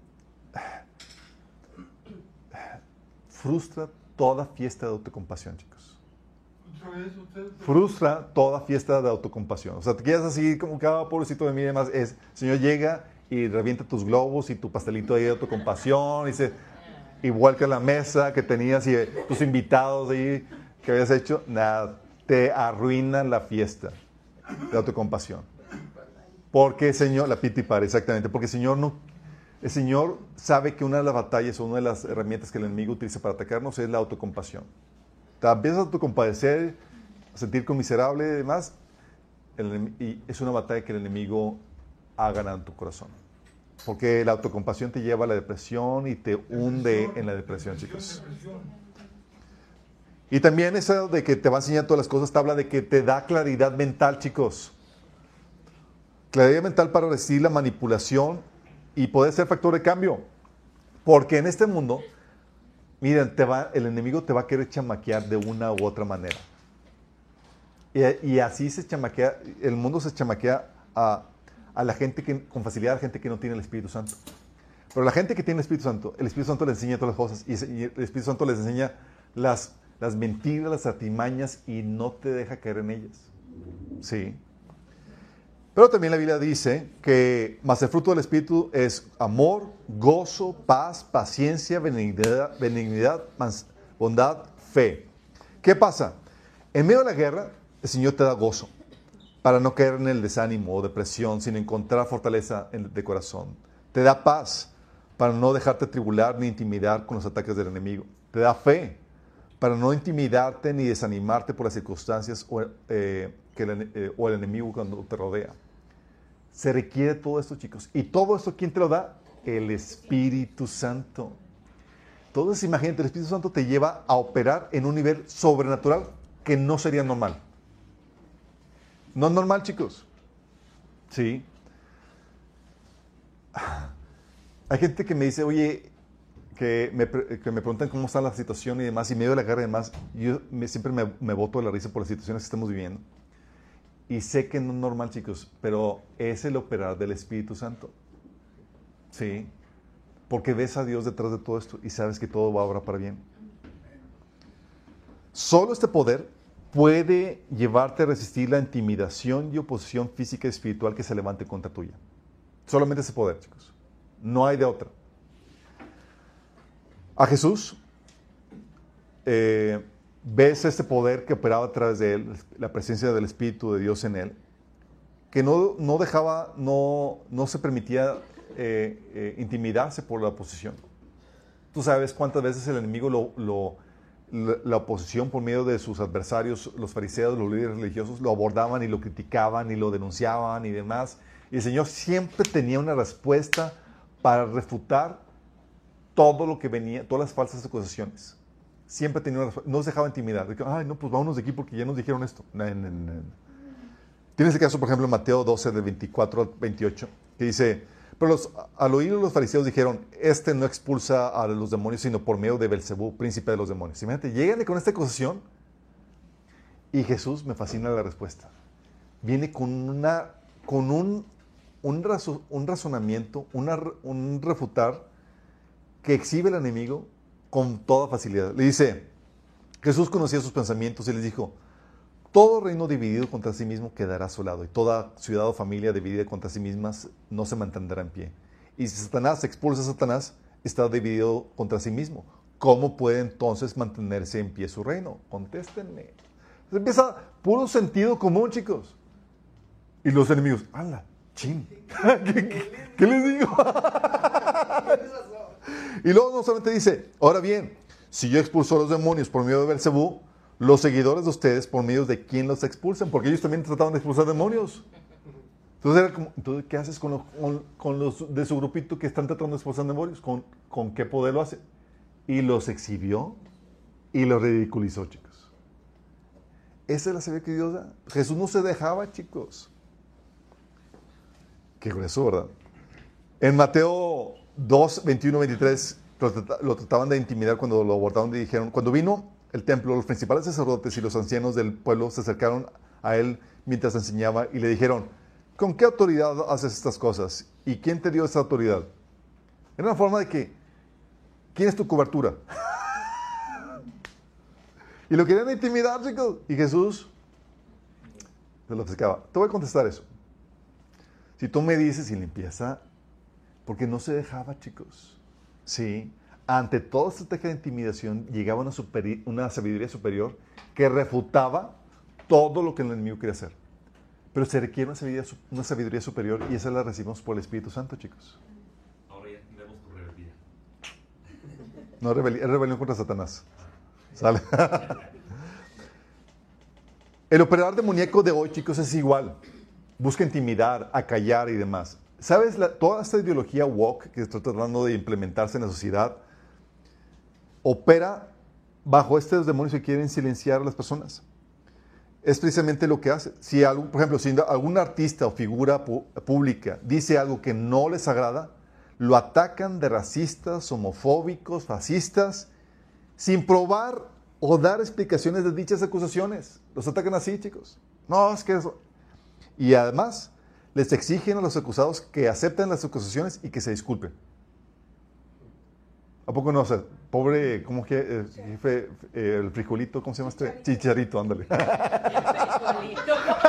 Frustra toda fiesta de autocompasión, chicos. Frustra toda fiesta de autocompasión. O sea, te quedas así como que, ah, pobrecito de mí y demás. Es, el Señor llega y revienta tus globos y tu pastelito ahí de autocompasión y se... y vuelca la mesa que tenías y tus invitados ahí que habías hecho, nada, te arruina la fiesta de autocompasión. Porque el Señor, la piti para, exactamente, porque el Señor no, el Señor sabe que una de las batallas o una de las herramientas que el enemigo utiliza para atacarnos es la autocompasión. Te empiezas a autocompadecer, a sentir conmiserable y demás, el, y es una batalla que el enemigo ha ganado en tu corazón. Porque la autocompasión te lleva a la depresión y te hunde en la depresión, chicos. Y también eso de que te va a enseñar todas las cosas, te habla de que te da claridad mental, chicos. Claridad mental para resistir la manipulación y poder ser factor de cambio. Porque en este mundo, miren, te va, el enemigo te va a querer chamaquear de una u otra manera. Y, y así se chamaquea, el mundo se chamaquea a, a la gente que, con facilidad, a la gente que no tiene el Espíritu Santo. Pero la gente que tiene el Espíritu Santo, el Espíritu Santo les enseña todas las cosas. Y, y el Espíritu Santo les enseña las, las mentiras, las artimañas y no te deja caer en ellas. Sí. Pero también la Biblia dice que más el fruto del Espíritu es amor, gozo, paz, paciencia, benignidad, benignidad mans, bondad, fe. ¿Qué pasa? En medio de la guerra, el Señor te da gozo para no caer en el desánimo o depresión, sino encontrar fortaleza de corazón. Te da paz para no dejarte tribular ni intimidar con los ataques del enemigo. Te da fe para no intimidarte ni desanimarte por las circunstancias o, eh, que el, eh, o el enemigo cuando te rodea. Se requiere todo esto, chicos. ¿Y todo esto quién te lo da? El Espíritu Santo. Entonces, imagínate, el Espíritu Santo te lleva a operar en un nivel sobrenatural que no sería normal. No es normal, chicos. Sí. Hay gente que me dice, oye, que me, que me preguntan cómo está la situación y demás, y medio de la guerra y demás, yo me, siempre me, me boto de la risa por las situaciones que estamos viviendo. Y sé que no es normal, chicos, pero es el operar del Espíritu Santo. Sí. Porque ves a Dios detrás de todo esto y sabes que todo va a obrar para bien. Solo este poder puede llevarte a resistir la intimidación y oposición física y espiritual que se levante contra tuya. Solamente ese poder, chicos. No hay de otra. A Jesús, eh, ves este poder que operaba a través de él, la presencia del Espíritu de Dios en él, que no, no dejaba, no, no se permitía eh, eh, intimidarse por la oposición. Tú sabes cuántas veces el enemigo lo, lo, la, la oposición por medio de sus adversarios, los fariseos, los líderes religiosos, lo abordaban y lo criticaban y lo denunciaban y demás. Y el Señor siempre tenía una respuesta para refutar todo lo que venía, todas las falsas acusaciones. Siempre tenía una respuesta, no se dejaba intimidar. De que, ay, no, pues vámonos de aquí porque ya nos dijeron esto. No, no, no, no. Tienes el caso, por ejemplo, en Mateo doce, de veinticuatro al veintiocho, que dice, pero los, al oírlo los fariseos dijeron, este no expulsa a los demonios, sino por medio de Belcebú, príncipe de los demonios. Imagínate, llegan con esta acusación y Jesús, me fascina la respuesta. Viene con, una, con un, un, razo, un razonamiento, una, un refutar que exhibe al enemigo con toda facilidad. Le dice, Jesús conocía sus pensamientos y les dijo, todo reino dividido contra sí mismo quedará asolado y toda ciudad o familia dividida contra sí mismas no se mantendrá en pie. Y si Satanás expulsa a Satanás, está dividido contra sí mismo. ¿Cómo puede entonces mantenerse en pie su reino? Contéstenme. Entonces empieza puro sentido común, chicos. Y los enemigos, ¡hala! ¡Chin! ¿Qué, qué, qué les digo? Y luego no solamente dice, ahora bien, si yo expulso a los demonios por medio de Belcebú, los seguidores de ustedes, por medio de quién los expulsan, porque ellos también trataban de expulsar demonios. Entonces, era como, entonces ¿qué haces con los, con, con los de su grupito que están tratando de expulsar demonios? ¿Con, ¿Con qué poder lo hace? Y los exhibió y los ridiculizó, chicos. Esa es la sabiduría que Dios da. Jesús no se dejaba, chicos. Qué grueso, ¿verdad? En Mateo dos, veintiuno, veintitrés, lo, lo trataban de intimidar cuando lo abordaron y dijeron, cuando vino el templo, los principales sacerdotes y los ancianos del pueblo se acercaron a él mientras enseñaba y le dijeron, ¿con qué autoridad haces estas cosas? ¿Y quién te dio esa autoridad? Era una forma de que, ¿quién es tu cobertura? Y lo querían intimidar, chicos. Y Jesús se lo explicaba. Te voy a contestar eso. Si tú me dices y limpieza, porque no se dejaba, chicos. Sí. Ante toda estrategia de intimidación llegaba una, superi- una sabiduría superior que refutaba todo lo que el enemigo quería hacer. Pero se requiere una sabiduría, una sabiduría superior y esa la recibimos por el Espíritu Santo, chicos. Ahora ya vemos tu rebeldía. No, rebel- es rebelión contra Satanás. ¿Sale? El operador demoníaco de hoy, chicos, es igual. Busca intimidar, acallar y demás. ¿Sabes? La, toda esta ideología woke que está tratando de implementarse en la sociedad opera bajo estos demonios que quieren silenciar a las personas. Es precisamente lo que hace. Si algún, por ejemplo, si algún artista o figura pu- pública dice algo que no les agrada, lo atacan de racistas, homofóbicos, fascistas, sin probar o dar explicaciones de dichas acusaciones. Los atacan así, chicos. No, es que eso. Y además, les exigen a los acusados que acepten las acusaciones y que se disculpen. ¿A poco no? O sea, pobre, ¿cómo que? Eh, jefe, eh, el frijolito, ¿cómo se llama este? Chicharito, ándale. Frijolito.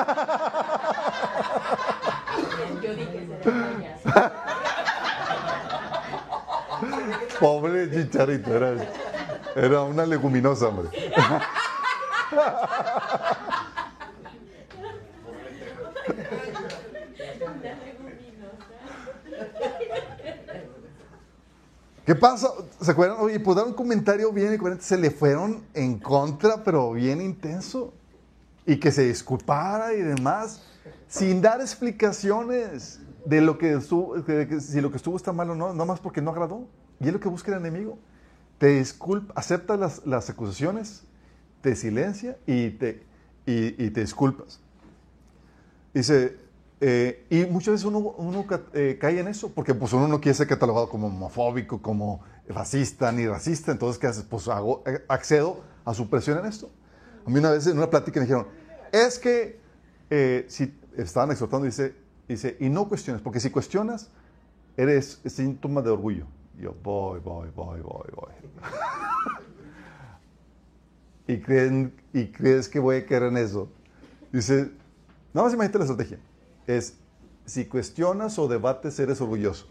Yo dije, será payaso. Pobre Chicharito, era, era una leguminosa, hombre. ¿Qué pasa? ¿Se acuerdan? Oye, pues dar un comentario bien incoherente, se le fueron en contra, pero bien intenso. Y que se disculpara y demás, sin dar explicaciones de lo que estuvo, de que si lo que estuvo está mal o no, nada más porque no agradó. Y es lo que busca el enemigo. Te disculpa, acepta las, las acusaciones, te silencia y te, y, y te disculpas. Dice, eh, y muchas veces uno, uno eh, cae en eso, porque pues uno no quiere ser catalogado como homofóbico, como racista, ni racista. Entonces, ¿qué haces? Pues hago, accedo a su presión en esto. A mí una vez en una plática me dijeron, es que, eh, si estaban exhortando, dice, dice, y no cuestiones, porque si cuestionas, eres síntoma de orgullo. Y yo, voy, voy, voy, voy, voy. ¿Y, creen, ¿Y crees que voy a caer en eso? Dice, nada más imagínate la estrategia. Es, si cuestionas o debates, eres orgulloso.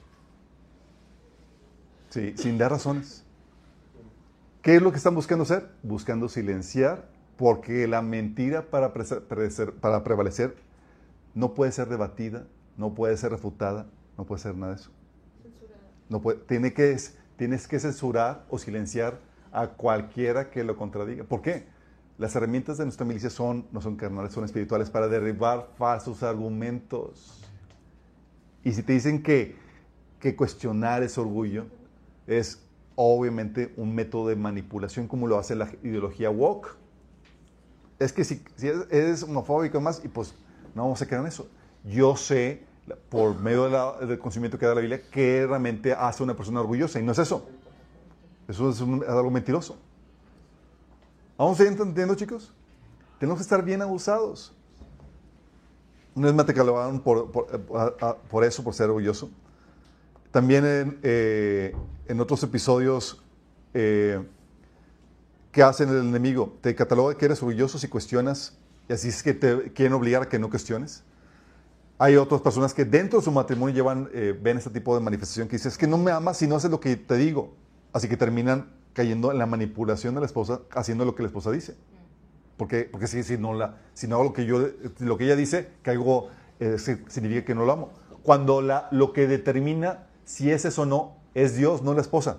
Sí, sin dar razones. ¿Qué es lo que están buscando hacer? Buscando silenciar, porque la mentira para, pre- para prevalecer no puede ser debatida, no puede ser refutada, no puede ser nada de eso. No puede, tiene que, tienes que censurar o silenciar a cualquiera que lo contradiga. ¿Por qué? Las herramientas de nuestra milicia son, no son carnales, son espirituales para derribar falsos argumentos. Y si te dicen que, que cuestionar es orgullo, es obviamente un método de manipulación como lo hace la ideología woke. Es que si, si eres homofóbico y más, y pues no vamos a quedar en eso. Yo sé, por medio de la, del conocimiento que da la Biblia, que realmente hace una persona orgullosa, y no es eso. Eso es, un, es algo mentiroso. ¿Vamos a ir entendiendo, chicos? Tenemos que estar bien abusados. Una vez me catalogaron por, por, por, por eso, por ser orgulloso. También en, eh, en otros episodios, eh, ¿qué hacen el enemigo? Te cataloga que eres orgulloso si cuestionas, y así es que te quieren obligar a que no cuestiones. Hay otras personas que dentro de su matrimonio llevan, eh, ven este tipo de manifestación que dicen, es que no me amas si no haces lo que te digo. Así que terminan cayendo en la manipulación de la esposa, haciendo lo que la esposa dice. ¿Por qué? Porque si, si, no, la, si no hago lo que, yo, lo que ella dice, caigo, eh, significa que no lo amo. Cuando la, lo que determina si es eso o no, es Dios, no la esposa.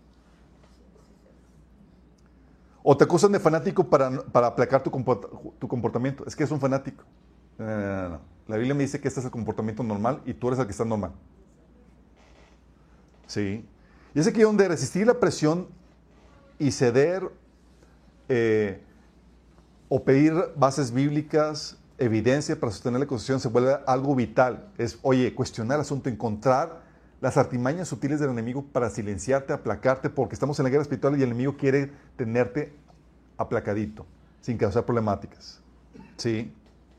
O te acusan de fanático para, para aplacar tu, comport, tu comportamiento. Es que es un fanático. No, no, no, no. La Biblia me dice que este es el comportamiento normal y tú eres el que está normal. Sí. Y es aquí donde resistir la presión y ceder eh, o pedir bases bíblicas, evidencia para sostener la acusación se vuelve algo vital. Es, oye, cuestionar el asunto, encontrar las artimañas sutiles del enemigo para silenciarte, aplacarte, porque estamos en la guerra espiritual y el enemigo quiere tenerte aplacadito, sin causar problemáticas. ¿Sí?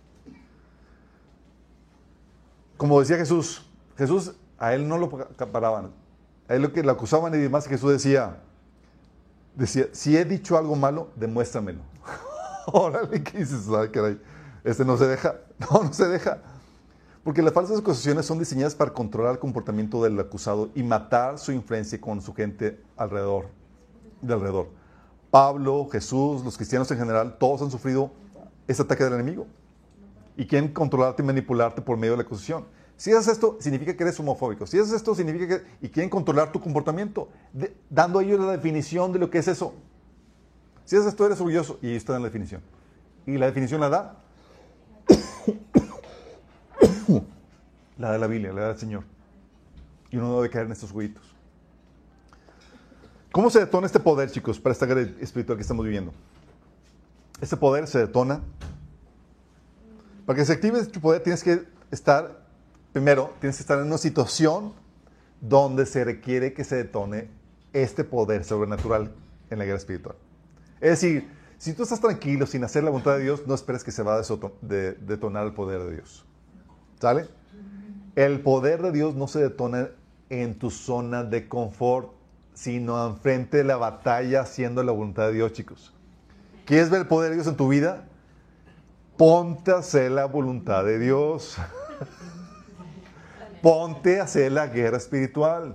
Como decía Jesús, Jesús, a él no lo paraban. A él lo que le acusaban y demás, Jesús decía, decía, si he dicho algo malo, demuéstramelo. Órale, ¿qué dices? Ay, caray, este no se deja. No, no se deja. Porque las falsas acusaciones son diseñadas para controlar el comportamiento del acusado y matar su influencia con su gente alrededor, de alrededor. Pablo, Jesús, los cristianos en general, todos han sufrido este ataque del enemigo. Y quieren controlarte y manipularte por medio de la acusación. Si haces esto, significa que eres homofóbico. Si haces esto, significa que... Y quieren controlar tu comportamiento, de, dando a ellos la definición de lo que es eso. Si haces esto, eres orgulloso. Y ahí está en la definición. Y la definición la da... la de la Biblia, la da el Señor. Y uno no debe caer en estos jueguitos. ¿Cómo se detona este poder, chicos, para esta guerra espiritual que estamos viviendo? Este poder se detona. Para que se active este poder tienes que estar, primero, tienes que estar en una situación donde se requiere que se detone este poder sobrenatural en la guerra espiritual. Es decir, si tú estás tranquilo, sin hacer la voluntad de Dios, no esperes que se va a desoto- de- detonar el poder de Dios. ¿Sale? El poder de Dios no se detona en tu zona de confort, sino enfrente de la batalla haciendo la voluntad de Dios, chicos. ¿Quieres ver el poder de Dios en tu vida? Ponte a hacer la voluntad de Dios. Ponte a hacer la guerra espiritual.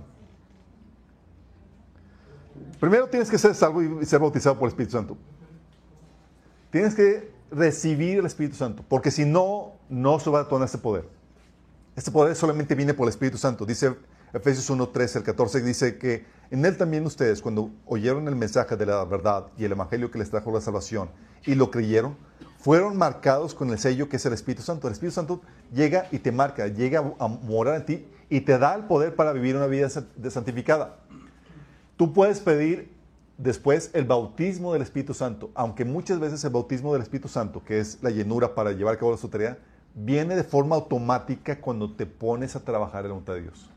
Primero tienes que ser salvo y ser bautizado por el Espíritu Santo. Tienes que recibir el Espíritu Santo, porque si no, no se va a detonar este poder. Este poder solamente viene por el Espíritu Santo. Dice Efesios uno, trece al catorce, dice que en él también ustedes, cuando oyeron el mensaje de la verdad y el evangelio que les trajo la salvación y lo creyeron, fueron marcados con el sello que es el Espíritu Santo. El Espíritu Santo llega y te marca, llega a morar en ti y te da el poder para vivir una vida santificada. Tú puedes pedir después el bautismo del Espíritu Santo, aunque muchas veces el bautismo del Espíritu Santo, que es la llenura para llevar a cabo su tarea, viene de forma automática cuando te pones a trabajar en la voluntad de Dios.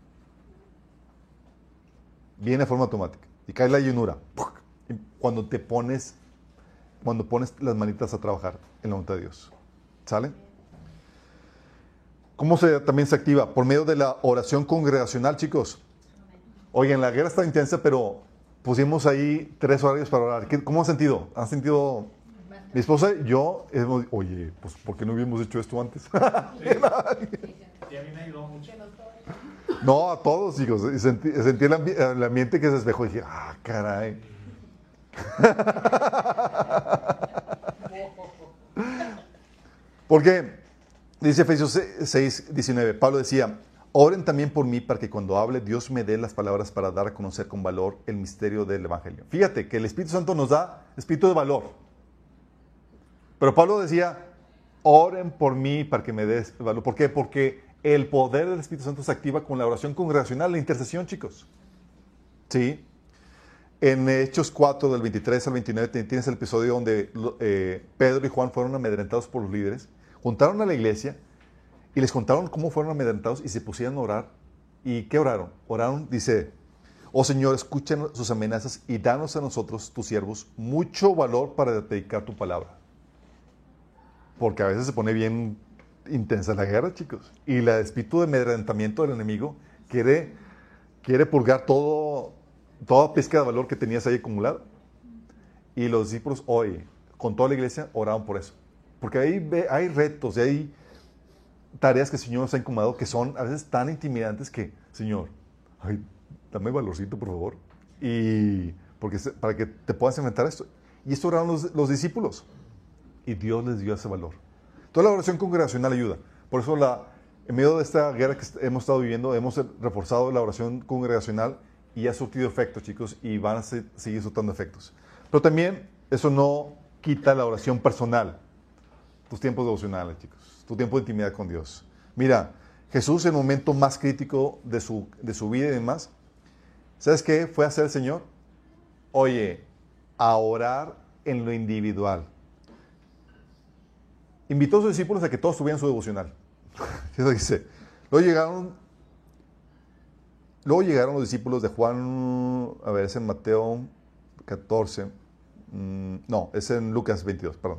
Viene de forma automática. Y cae la llenura. Cuando te pones, cuando pones las manitas a trabajar en la voluntad de Dios. ¿Sale? ¿Cómo se, también se activa? Por medio de la oración congregacional, chicos. Oigan, la guerra está intensa, pero pusimos ahí tres horarios para orar. ¿Qué- ¿Cómo han sentido? ¿Han sentido? Mi esposa y yo, hemos, oye, pues ¿por qué no hubiéramos hecho esto antes? Sí, y a mí me ayudó mucho. No, a todos, chicos. Y Sentí, sentí el, ambi- el ambiente que se despejó y dije, ah, caray. Porque, dice Efesios seis, diecinueve, Pablo decía, oren también por mí para que cuando hable Dios me dé las palabras para dar a conocer con valor el misterio del Evangelio. Fíjate que el Espíritu Santo nos da espíritu de valor. Pero Pablo decía, oren por mí para que me des valor. ¿Por qué? Porque el poder del Espíritu Santo se activa con la oración congregacional, la intercesión, chicos. ¿Sí? En Hechos cuatro, del veintitrés al veintinueve, tienes el episodio donde eh, Pedro y Juan fueron amedrentados por los líderes, juntaron a la iglesia y les contaron cómo fueron amedrentados y se pusieron a orar. ¿Y qué oraron? Oraron, dice, oh Señor, escucha sus amenazas y danos a nosotros, tus siervos, mucho valor para predicar tu palabra. Porque a veces se pone bien intensa la guerra, chicos. Y el espíritu de amedrentamiento del enemigo quiere, quiere purgar todo, toda pizca de valor que tenías ahí acumulada. Y los discípulos hoy, con toda la iglesia, oraron por eso. Porque ahí hay retos, y hay tareas que el Señor nos ha encomendado que son a veces tan intimidantes que, Señor, ay, dame valorcito, por favor. Y porque, para que te puedas enfrentar a esto. Y esto oraron los, los discípulos. Y Dios les dio ese valor. Toda la oración congregacional ayuda. Por eso, la, en medio de esta guerra que hemos estado viviendo, hemos reforzado la oración congregacional y ha surtido efectos, chicos, y van a se, seguir surtiendo efectos. Pero también eso no quita la oración personal. Tus tiempos devocionales, chicos. Tu tiempo de intimidad con Dios. Mira, Jesús en el momento más crítico de su, de su vida y demás, ¿sabes qué fue a hacer el Señor? Oye, a orar en lo individual. Invitó a sus discípulos a que todos tuvieran su devocional. Eso dice. Luego llegaron, luego llegaron los discípulos de Juan, a ver, es en Mateo catorce, mmm, no, es en Lucas veintidós, perdón.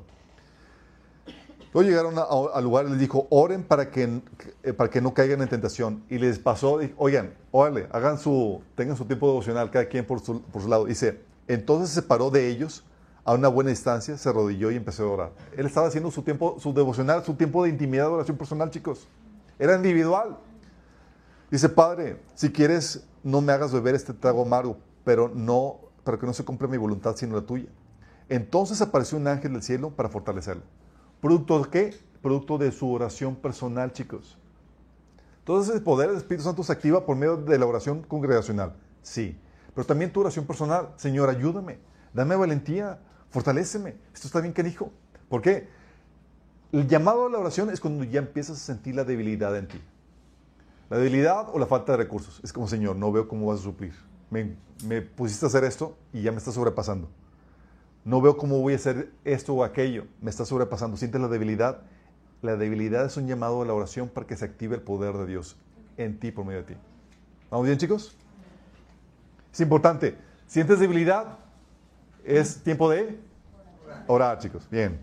Luego llegaron a, a, al lugar y les dijo, oren para que, para que no caigan en tentación. Y les pasó, oigan, órale, hagan su, tengan su tiempo devocional, cada quien por su, por su lado. Dice, entonces se separó de ellos a una buena distancia, se arrodilló y empezó a orar. Él estaba haciendo su tiempo, su devocional, su tiempo de intimidad, de oración personal, chicos. Era individual. Dice, Padre, si quieres, no me hagas beber este trago amargo, pero no, para que no se cumpla mi voluntad, sino la tuya. Entonces apareció un ángel del cielo para fortalecerlo. ¿Producto de qué? Producto de su oración personal, chicos. Entonces el poder del Espíritu Santo se activa por medio de la oración congregacional. Sí. Pero también tu oración personal. Señor, ayúdame. Dame valentía. Fortaléceme. Esto está bien, canijo. ¿Por qué? El llamado a la oración es cuando ya empiezas a sentir la debilidad en ti. La debilidad o la falta de recursos. Es como, Señor, no veo cómo vas a suplir. me, me pusiste a hacer esto y ya me está sobrepasando. No veo cómo voy a hacer esto o aquello, me está sobrepasando. Sientes la debilidad. La debilidad es un llamado a la oración para que se active el poder de Dios en ti por medio de ti. ¿Vamos bien, chicos? Es importante. ¿Sientes debilidad? Es tiempo de orar, chicos. Bien.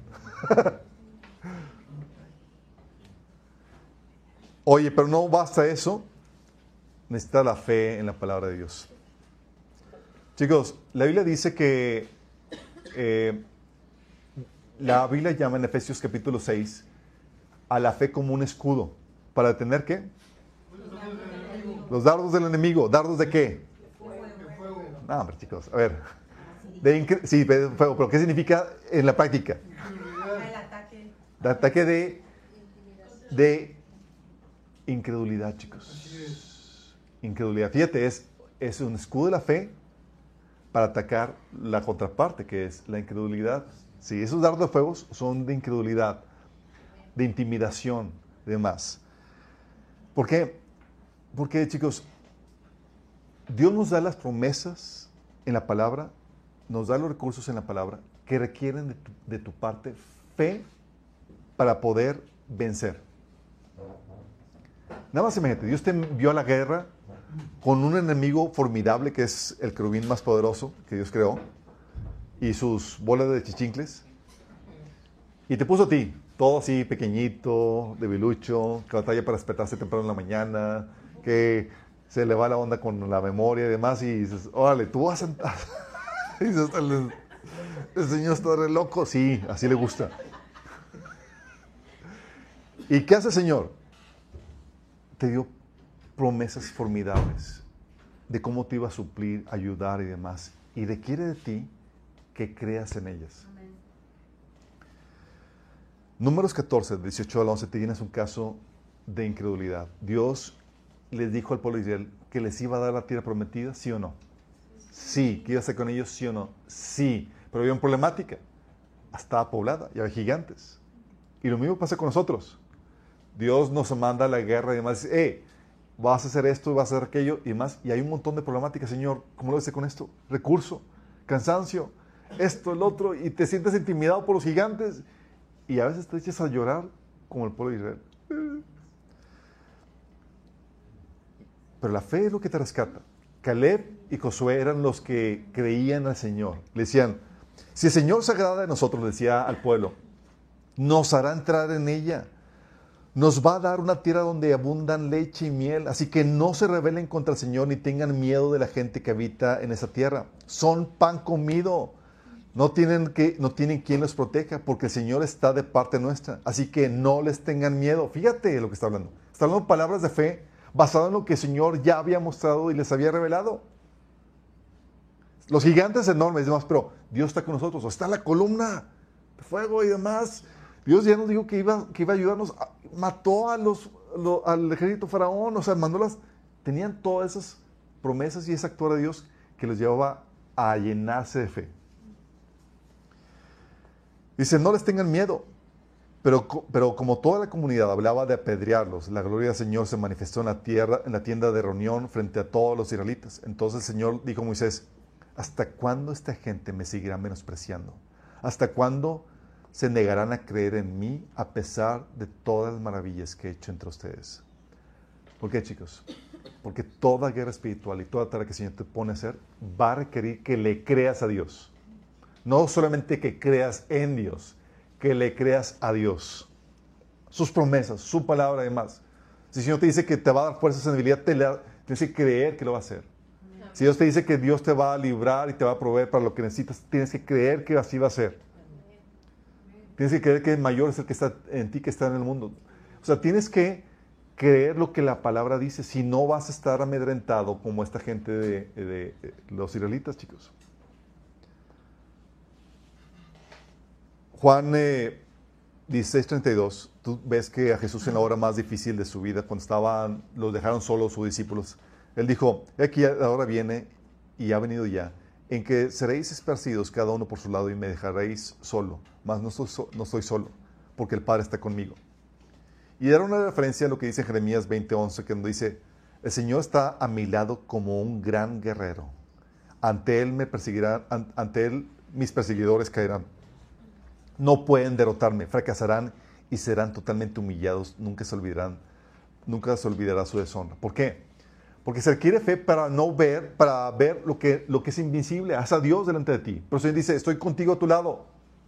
Oye, pero no basta eso. Necesita la fe en la palabra de Dios. Chicos, la Biblia dice que eh, la Biblia llama en Efesios capítulo seis a la fe como un escudo. ¿Para detener qué? Los dardos del enemigo. ¿Dardos de qué? No, hombre, chicos, a ver. De incre- sí, de fuego, pero ¿qué significa en la práctica? El ataque. El ataque de, de incredulidad, chicos. Incredulidad. Fíjate, es, es un escudo de la fe para atacar la contraparte, que es la incredulidad. Sí, esos dardos de fuego son de incredulidad, de intimidación, de demás. ¿Por qué? Porque, chicos, Dios nos da las promesas en la palabra, nos da los recursos en la palabra que requieren de tu, de tu parte fe para poder vencer. Nada más imagínate, Dios te envió a la guerra con un enemigo formidable que es el querubín más poderoso que Dios creó y sus bolas de chichincles, y te puso a ti, todo así pequeñito, debilucho, que batalla para despertarse temprano en la mañana, que se le va la onda con la memoria y demás, y dices, órale, tú vas a sentar. Y dices, el, el Señor está re loco. Sí, así le gusta. ¿Y qué hace el Señor? Te dio promesas formidables de cómo te iba a suplir, ayudar y demás. Y requiere de ti que creas en ellas. Amén. Números catorce, dieciocho al once, te tienes un caso de incredulidad. Dios les dijo al pueblo de Israel que les iba a dar la tierra prometida, ¿sí o no? Sí. ¿Que iba a hacer con ellos, sí o no? Sí. Pero había una problemática. Estaba poblada y había gigantes. Y lo mismo pasa con nosotros. Dios nos manda a la guerra y demás. Dice, eh, vas a hacer esto, vas a hacer aquello y demás. Y hay un montón de problemáticas, Señor. ¿Cómo lo hace con esto? Recurso, cansancio, esto, el otro. Y te sientes intimidado por los gigantes. Y a veces te echas a llorar como el pueblo de Israel. Pero la fe es lo que te rescata. Caleb y Josué eran los que creían al Señor. Le decían, si el Señor se agrada de nosotros, le decía al pueblo, nos hará entrar en ella. Nos va a dar una tierra donde abundan leche y miel. Así que no se rebelen contra el Señor ni tengan miedo de la gente que habita en esa tierra. Son pan comido. No tienen, que, no tienen quien los proteja porque el Señor está de parte nuestra. Así que no les tengan miedo. Fíjate lo que está hablando. Está hablando palabras de fe basado en lo que el Señor ya había mostrado y les había revelado. Los gigantes enormes y demás, pero Dios está con nosotros. Está la columna de fuego y demás. Dios ya nos dijo que iba, que iba a ayudarnos. Mató a los, lo, al ejército faraón, o sea, mandó las... Tenían todas esas promesas y ese actuar de Dios que los llevaba a llenarse de fe. Dice, no les tengan miedo. Pero, pero como toda la comunidad hablaba de apedrearlos, la gloria del Señor se manifestó en la, tierra, en la tienda de reunión frente a todos los israelitas. Entonces el Señor dijo a Moisés, ¿hasta cuándo esta gente me seguirá menospreciando? ¿Hasta cuándo se negarán a creer en mí a pesar de todas las maravillas que he hecho entre ustedes? ¿Por qué, chicos? Porque toda guerra espiritual y toda tarea que el Señor te pone a hacer va a requerir que le creas a Dios. No solamente que creas en Dios, que le creas a Dios. Sus promesas, su palabra y demás. Si el Señor te dice que te va a dar fuerzas en debilidad, te la, tienes que creer que lo va a hacer. Si Dios te dice que Dios te va a librar y te va a proveer para lo que necesitas, tienes que creer que así va a ser. Tienes que creer que el mayor es el que está en ti que está en el mundo. O sea, tienes que creer lo que la palabra dice, si no vas a estar amedrentado como esta gente de, de, de los israelitas, chicos. Juan eh, dieciséis treinta y dos, tú ves que a Jesús en la hora más difícil de su vida, cuando estaban, los dejaron solos sus discípulos, Él dijo, aquí la hora viene, y ha venido ya, en que seréis esparcidos cada uno por su lado y me dejaréis solo, mas no, soy so, no estoy solo, porque el Padre está conmigo. Y era una referencia a lo que dice Jeremías veinte once, que donde dice, el Señor está a mi lado como un gran guerrero. ante él me perseguirán, an- ante él mis perseguidores caerán. No pueden derrotarme, fracasarán y serán totalmente humillados. Nunca se olvidarán, nunca se olvidará su deshonra. ¿Por qué? Porque se requiere fe para no ver, para ver lo que, lo que es invisible. Haz a Dios delante de ti. Pero el Señor dice, estoy contigo a tu lado.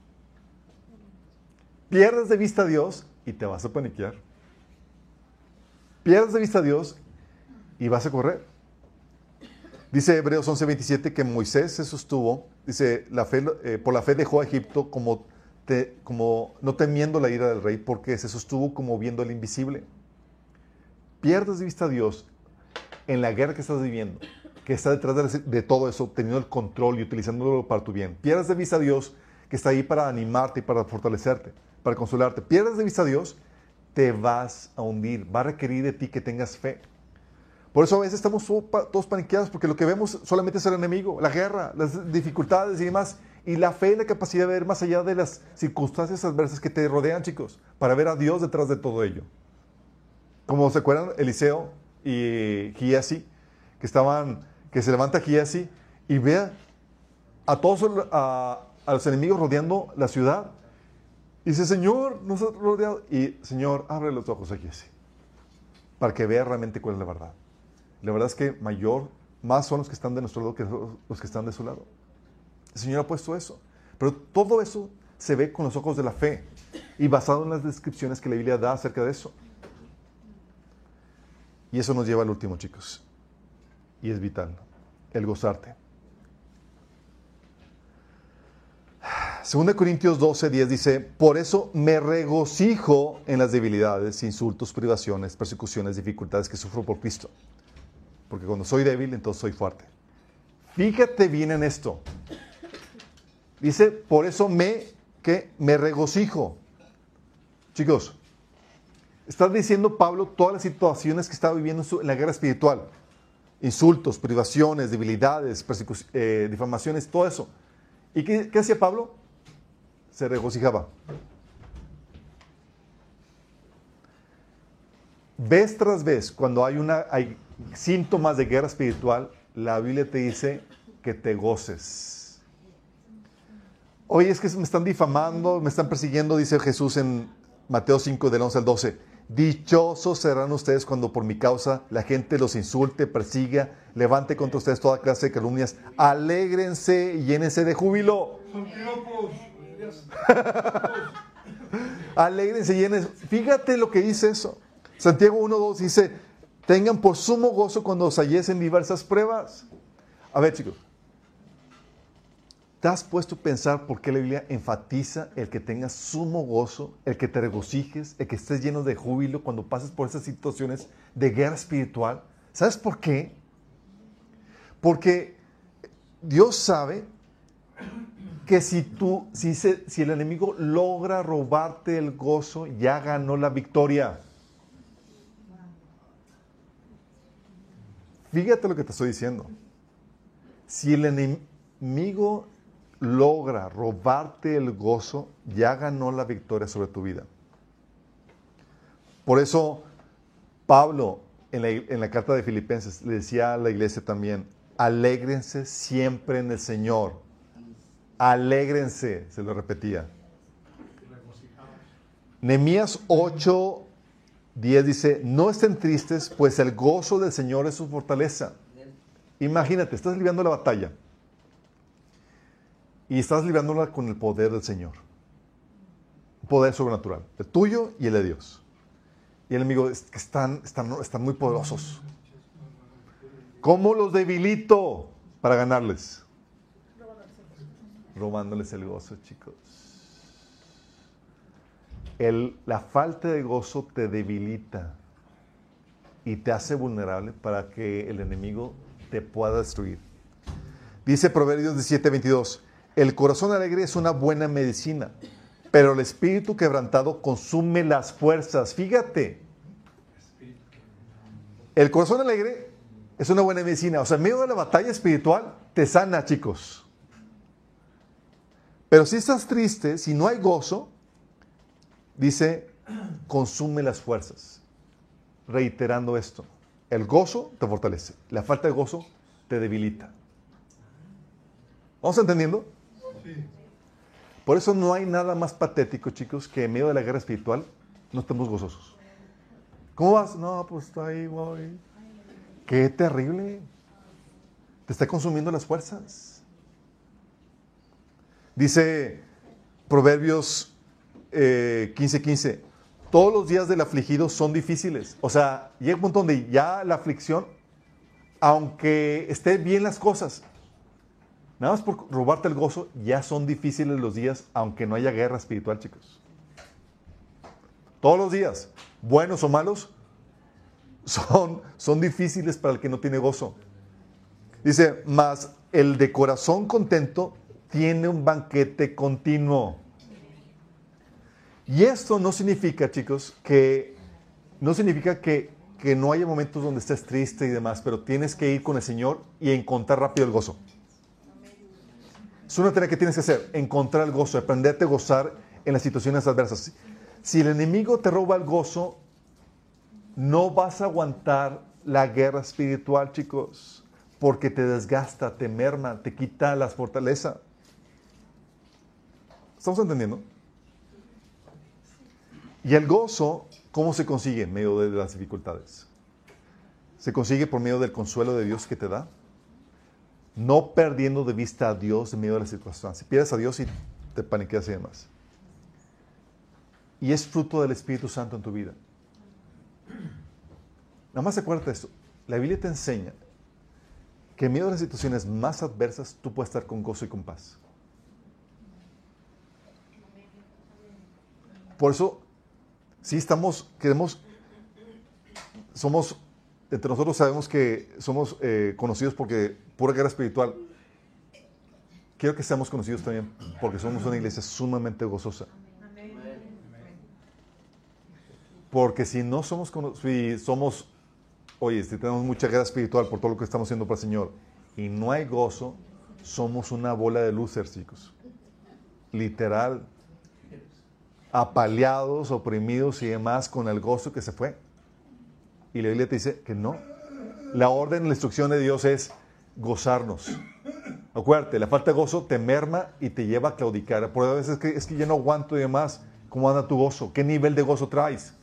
Pierdes de vista a Dios y te vas a paniquear. Pierdes de vista a Dios y vas a correr. Dice Hebreos once veintisiete que Moisés se sostuvo, dice, la fe, eh, por la fe dejó a Egipto como, te, como no temiendo la ira del rey, porque se sostuvo como viendo el invisible. Pierdes de vista a Dios en la guerra que estás viviendo, que está detrás de, de todo eso, teniendo el control y utilizándolo para tu bien. Pierdes de vista a Dios que está ahí para animarte y para fortalecerte, para consolarte. Pierdes de vista a Dios, te vas a hundir. Va a requerir de ti que tengas fe. Por eso a veces estamos todos paniqueados porque lo que vemos solamente es el enemigo, la guerra, las dificultades y demás. Y la fe y la capacidad de ver más allá de las circunstancias adversas que te rodean, chicos, para ver a Dios detrás de todo ello. Como se acuerdan, Eliseo y Giesi, que estaban, que se levanta Giesi y ve a todos a, a los enemigos rodeando la ciudad. Y dice, Señor, nos ha rodeado. Y Señor, abre los ojos a Giesi para que vea realmente cuál es la verdad. La verdad es que mayor, más son los que están de nuestro lado que los que están de su lado. El Señor ha puesto eso. Pero todo eso se ve con los ojos de la fe y basado en las descripciones que la Biblia da acerca de eso. Y eso nos lleva al último, chicos. Y es vital, el gozarte. Segunda Corintios doce, diez dice, por eso me regocijo en las debilidades, insultos, privaciones, persecuciones, dificultades que sufro por Cristo. Porque cuando soy débil, entonces soy fuerte. Fíjate bien en esto. Dice, por eso me, que me regocijo. Chicos, está diciendo Pablo todas las situaciones que estaba viviendo en, su, en la guerra espiritual. Insultos, privaciones, debilidades, eh, difamaciones, todo eso. ¿Y qué, qué hacía Pablo? Se regocijaba. Vez tras vez, cuando hay, una, hay síntomas de guerra espiritual, la Biblia te dice que te goces. Oye, es que me están difamando, me están persiguiendo, dice Jesús en Mateo cinco, del once al doce. Dichosos serán ustedes cuando por mi causa la gente los insulte, persiga, levante contra ustedes toda clase de calumnias. Alégrense y llénense de júbilo. Alégrense y llénense. Fíjate lo que dice eso. Santiago uno, dos dice, tengan por sumo gozo cuando os halléis en diversas pruebas. A ver, chicos, ¿te has puesto a pensar por qué la Biblia enfatiza el que tengas sumo gozo, el que te regocijes, el que estés lleno de júbilo cuando pases por esas situaciones de guerra espiritual? ¿Sabes por qué? Porque Dios sabe que si, tú, si, se, si el enemigo logra robarte el gozo, ya ganó la victoria. Fíjate lo que te estoy diciendo. Si el enemigo logra robarte el gozo, ya ganó la victoria sobre tu vida. Por eso, Pablo, en la, en la carta de Filipenses, le decía a la iglesia también, alégrense siempre en el Señor. Alégrense, se lo repetía. Nehemías ocho, diez dice, no estén tristes, pues el gozo del Señor es su fortaleza. Imagínate, estás librando la batalla. Y estás librándola con el poder del Señor. Un poder sobrenatural. El tuyo y el de Dios. Y el enemigo es que están, están, están muy poderosos. ¿Cómo los debilito para ganarles? Robándoles el gozo, chicos. El, la falta de gozo te debilita y te hace vulnerable para que el enemigo te pueda destruir. Dice Proverbios diecisiete, veintidós. El corazón alegre es una buena medicina, pero el espíritu quebrantado consume las fuerzas. Fíjate. El corazón alegre es una buena medicina. O sea, en medio de la batalla espiritual te sana, chicos. Pero si estás triste, si no hay gozo, dice, consume las fuerzas. Reiterando esto. El gozo te fortalece. La falta de gozo te debilita. ¿Vamos entendiendo? Sí. Por eso no hay nada más patético, chicos, que en medio de la guerra espiritual no estemos gozosos. ¿Cómo vas? No, pues ahí voy. Qué terrible. Te está consumiendo las fuerzas. Dice Proverbios eh, quince quince. Todos los días del afligido son difíciles. O sea, llega un punto donde ya la aflicción, aunque estén bien las cosas, nada más por robarte el gozo, ya son difíciles los días, aunque no haya guerra espiritual, chicos. Todos los días, buenos o malos, son, son difíciles para el que no tiene gozo. Dice, mas el de corazón contento tiene un banquete continuo. Y esto no significa, chicos, que no significa que, que no haya momentos donde estés triste y demás, pero tienes que ir con el Señor y encontrar rápido el gozo. Es una tarea que tienes que hacer, encontrar el gozo, aprenderte a gozar en las situaciones adversas. Si el enemigo te roba el gozo, no vas a aguantar la guerra espiritual, chicos, porque te desgasta, te merma, te quita la fortaleza. ¿Estamos entendiendo? Y el gozo, ¿cómo se consigue en medio de las dificultades? Se consigue por medio del consuelo de Dios que te da, no perdiendo de vista a Dios en medio de las circunstancias. Pierdes a Dios y te paniqueas y demás. Y es fruto del Espíritu Santo en tu vida. Nada más acuérdate de esto. La Biblia te enseña que en medio de las situaciones más adversas tú puedes estar con gozo y con paz. Por eso, si estamos, queremos, somos, entre nosotros sabemos que somos eh, conocidos porque pura guerra espiritual. Quiero que seamos conocidos también porque somos una iglesia sumamente gozosa. Porque si no somos, si somos, oye, si tenemos mucha guerra espiritual por todo lo que estamos haciendo para el Señor y no hay gozo, somos una bola de losers, chicos. Literal. Apaleados, oprimidos y demás con el gozo que se fue. Y la Biblia te dice que no. La orden, la instrucción de Dios es gozarnos. Acuérdate, la falta de gozo te merma y te lleva a claudicar. Por a veces es que, es que ya no aguanto y demás. ¿Cómo anda tu gozo? ¿Qué nivel de gozo traes?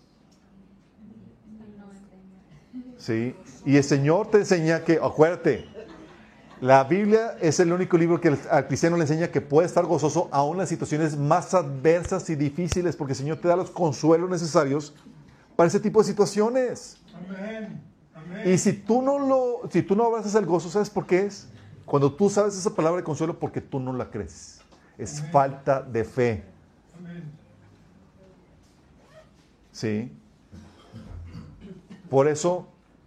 Sí. Y el Señor te enseña que, acuérdate, la Biblia es el único libro que al cristiano le enseña que puede estar gozoso aún en las situaciones más adversas y difíciles, porque el Señor te da los consuelos necesarios para ese tipo de situaciones. Amén. Amén. Y si tú no lo, si tú no abrazas el gozo, ¿sabes por qué es? Cuando tú sabes esa palabra de consuelo, porque tú no la crees. Es Amén. Falta de fe. Amén. Sí. Por eso,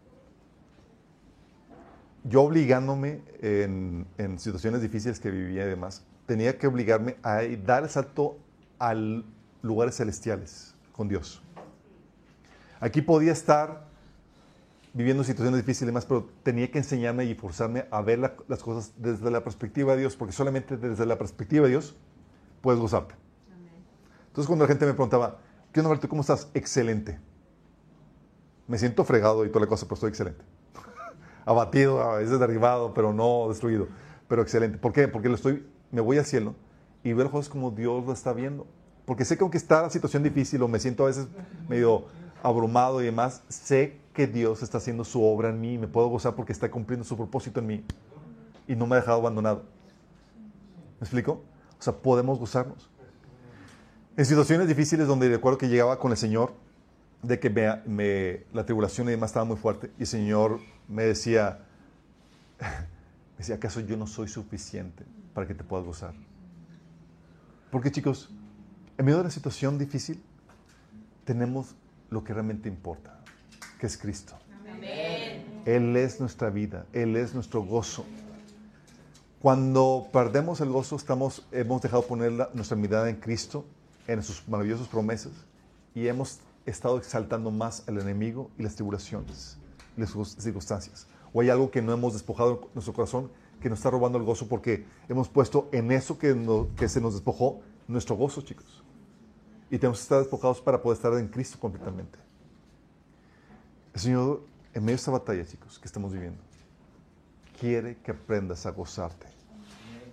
yo obligándome en, en situaciones difíciles que vivía y demás, tenía que obligarme a dar el salto a lugares celestiales con Dios. Aquí podía estar viviendo situaciones difíciles y demás, pero tenía que enseñarme y forzarme a ver la, las cosas desde la perspectiva de Dios, porque solamente desde la perspectiva de Dios puedes gozarte. Amén. Entonces cuando la gente me preguntaba, ¿qué onda, Alberto? ¿Cómo estás? Excelente. Me siento fregado y toda la cosa, pero estoy excelente. Abatido, a veces derribado, pero no destruido, pero excelente. ¿Por qué? Porque lo estoy, me voy al cielo y veo las cosas como Dios lo está viendo. Porque sé que aunque está la situación difícil o me siento a veces medio abrumado y demás, sé que Dios está haciendo su obra en mí y me puedo gozar porque está cumpliendo su propósito en mí y no me ha dejado abandonado. ¿Me explico? O sea, podemos gozarnos. En situaciones difíciles donde recuerdo que llegaba con el Señor, de que me, me, la tribulación y demás estaba muy fuerte, y el Señor me decía, me decía, ¿acaso yo no soy suficiente para que te puedas gozar? Porque, chicos, en medio de la situación difícil, tenemos lo que realmente importa, que es Cristo. Amén. Él es nuestra vida, Él es nuestro gozo. Cuando perdemos el gozo, estamos, hemos dejado poner la, nuestra mirada en Cristo, en sus maravillosas promesas, y hemos estado exaltando más al enemigo y las tribulaciones y las circunstancias. O hay algo que no hemos despojado en nuestro corazón que nos está robando el gozo porque hemos puesto en eso que, no, que se nos despojó nuestro gozo, chicos. Y tenemos que estar despojados para poder estar en Cristo completamente. El Señor, en medio de esta batalla, chicos, que estamos viviendo, quiere que aprendas a gozarte.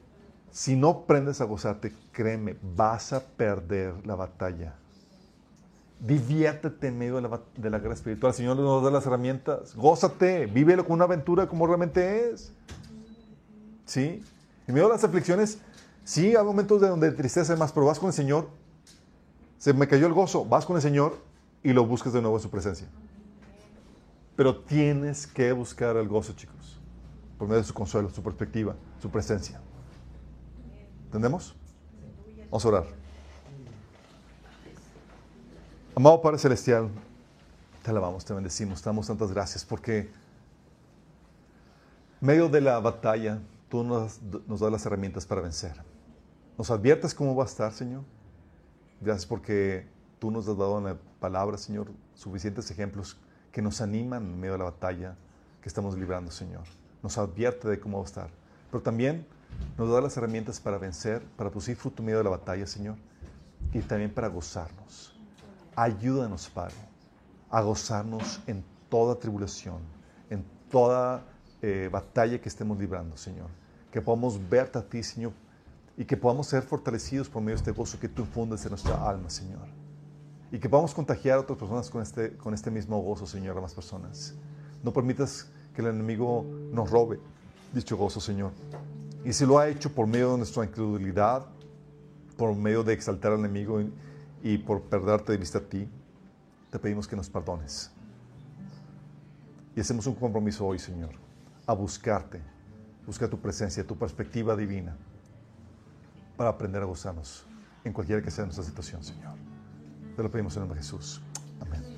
Si no aprendes a gozarte, créeme, vas a perder la batalla. Diviértete en medio de la, de la guerra espiritual. El Señor nos da las herramientas. Gózate, vívelo con una aventura como realmente es. ¿Sí? En medio de las aflicciones, sí, hay momentos de donde tristeza es más, pero vas con el Señor. Se me cayó el gozo, vas con el Señor y lo buscas de nuevo en su presencia. Pero tienes que buscar el gozo, chicos, por medio de su consuelo, su perspectiva, su presencia. ¿Entendemos? Vamos a orar. Amado Padre Celestial, te alabamos, te bendecimos, te damos tantas gracias porque en medio de la batalla tú nos, nos das las herramientas para vencer. Nos adviertes cómo va a estar, Señor. Gracias porque tú nos has dado en la palabra, Señor, suficientes ejemplos que nos animan en medio de la batalla que estamos librando, Señor. Nos advierte de cómo va a estar. Pero también nos da las herramientas para vencer, para producir fruto en medio de la batalla, Señor. Y también para gozarnos. Ayúdanos, Padre, a gozarnos en toda tribulación, en toda eh, batalla que estemos librando, Señor. Que podamos verte a ti, Señor, y que podamos ser fortalecidos por medio de este gozo que tú infundes en nuestra alma, Señor. Y que podamos contagiar a otras personas con este, con este mismo gozo, Señor, a más personas. No permitas que el enemigo nos robe dicho gozo, Señor. Y si lo ha hecho por medio de nuestra incredulidad, por medio de exaltar al enemigo y, y por perderte de vista a ti, te pedimos que nos perdones. Y hacemos un compromiso hoy, Señor, a buscarte, buscar tu presencia, tu perspectiva divina, para aprender a gozarnos en cualquiera que sea nuestra situación, Señor. Te lo pedimos en el nombre de Jesús. Amén.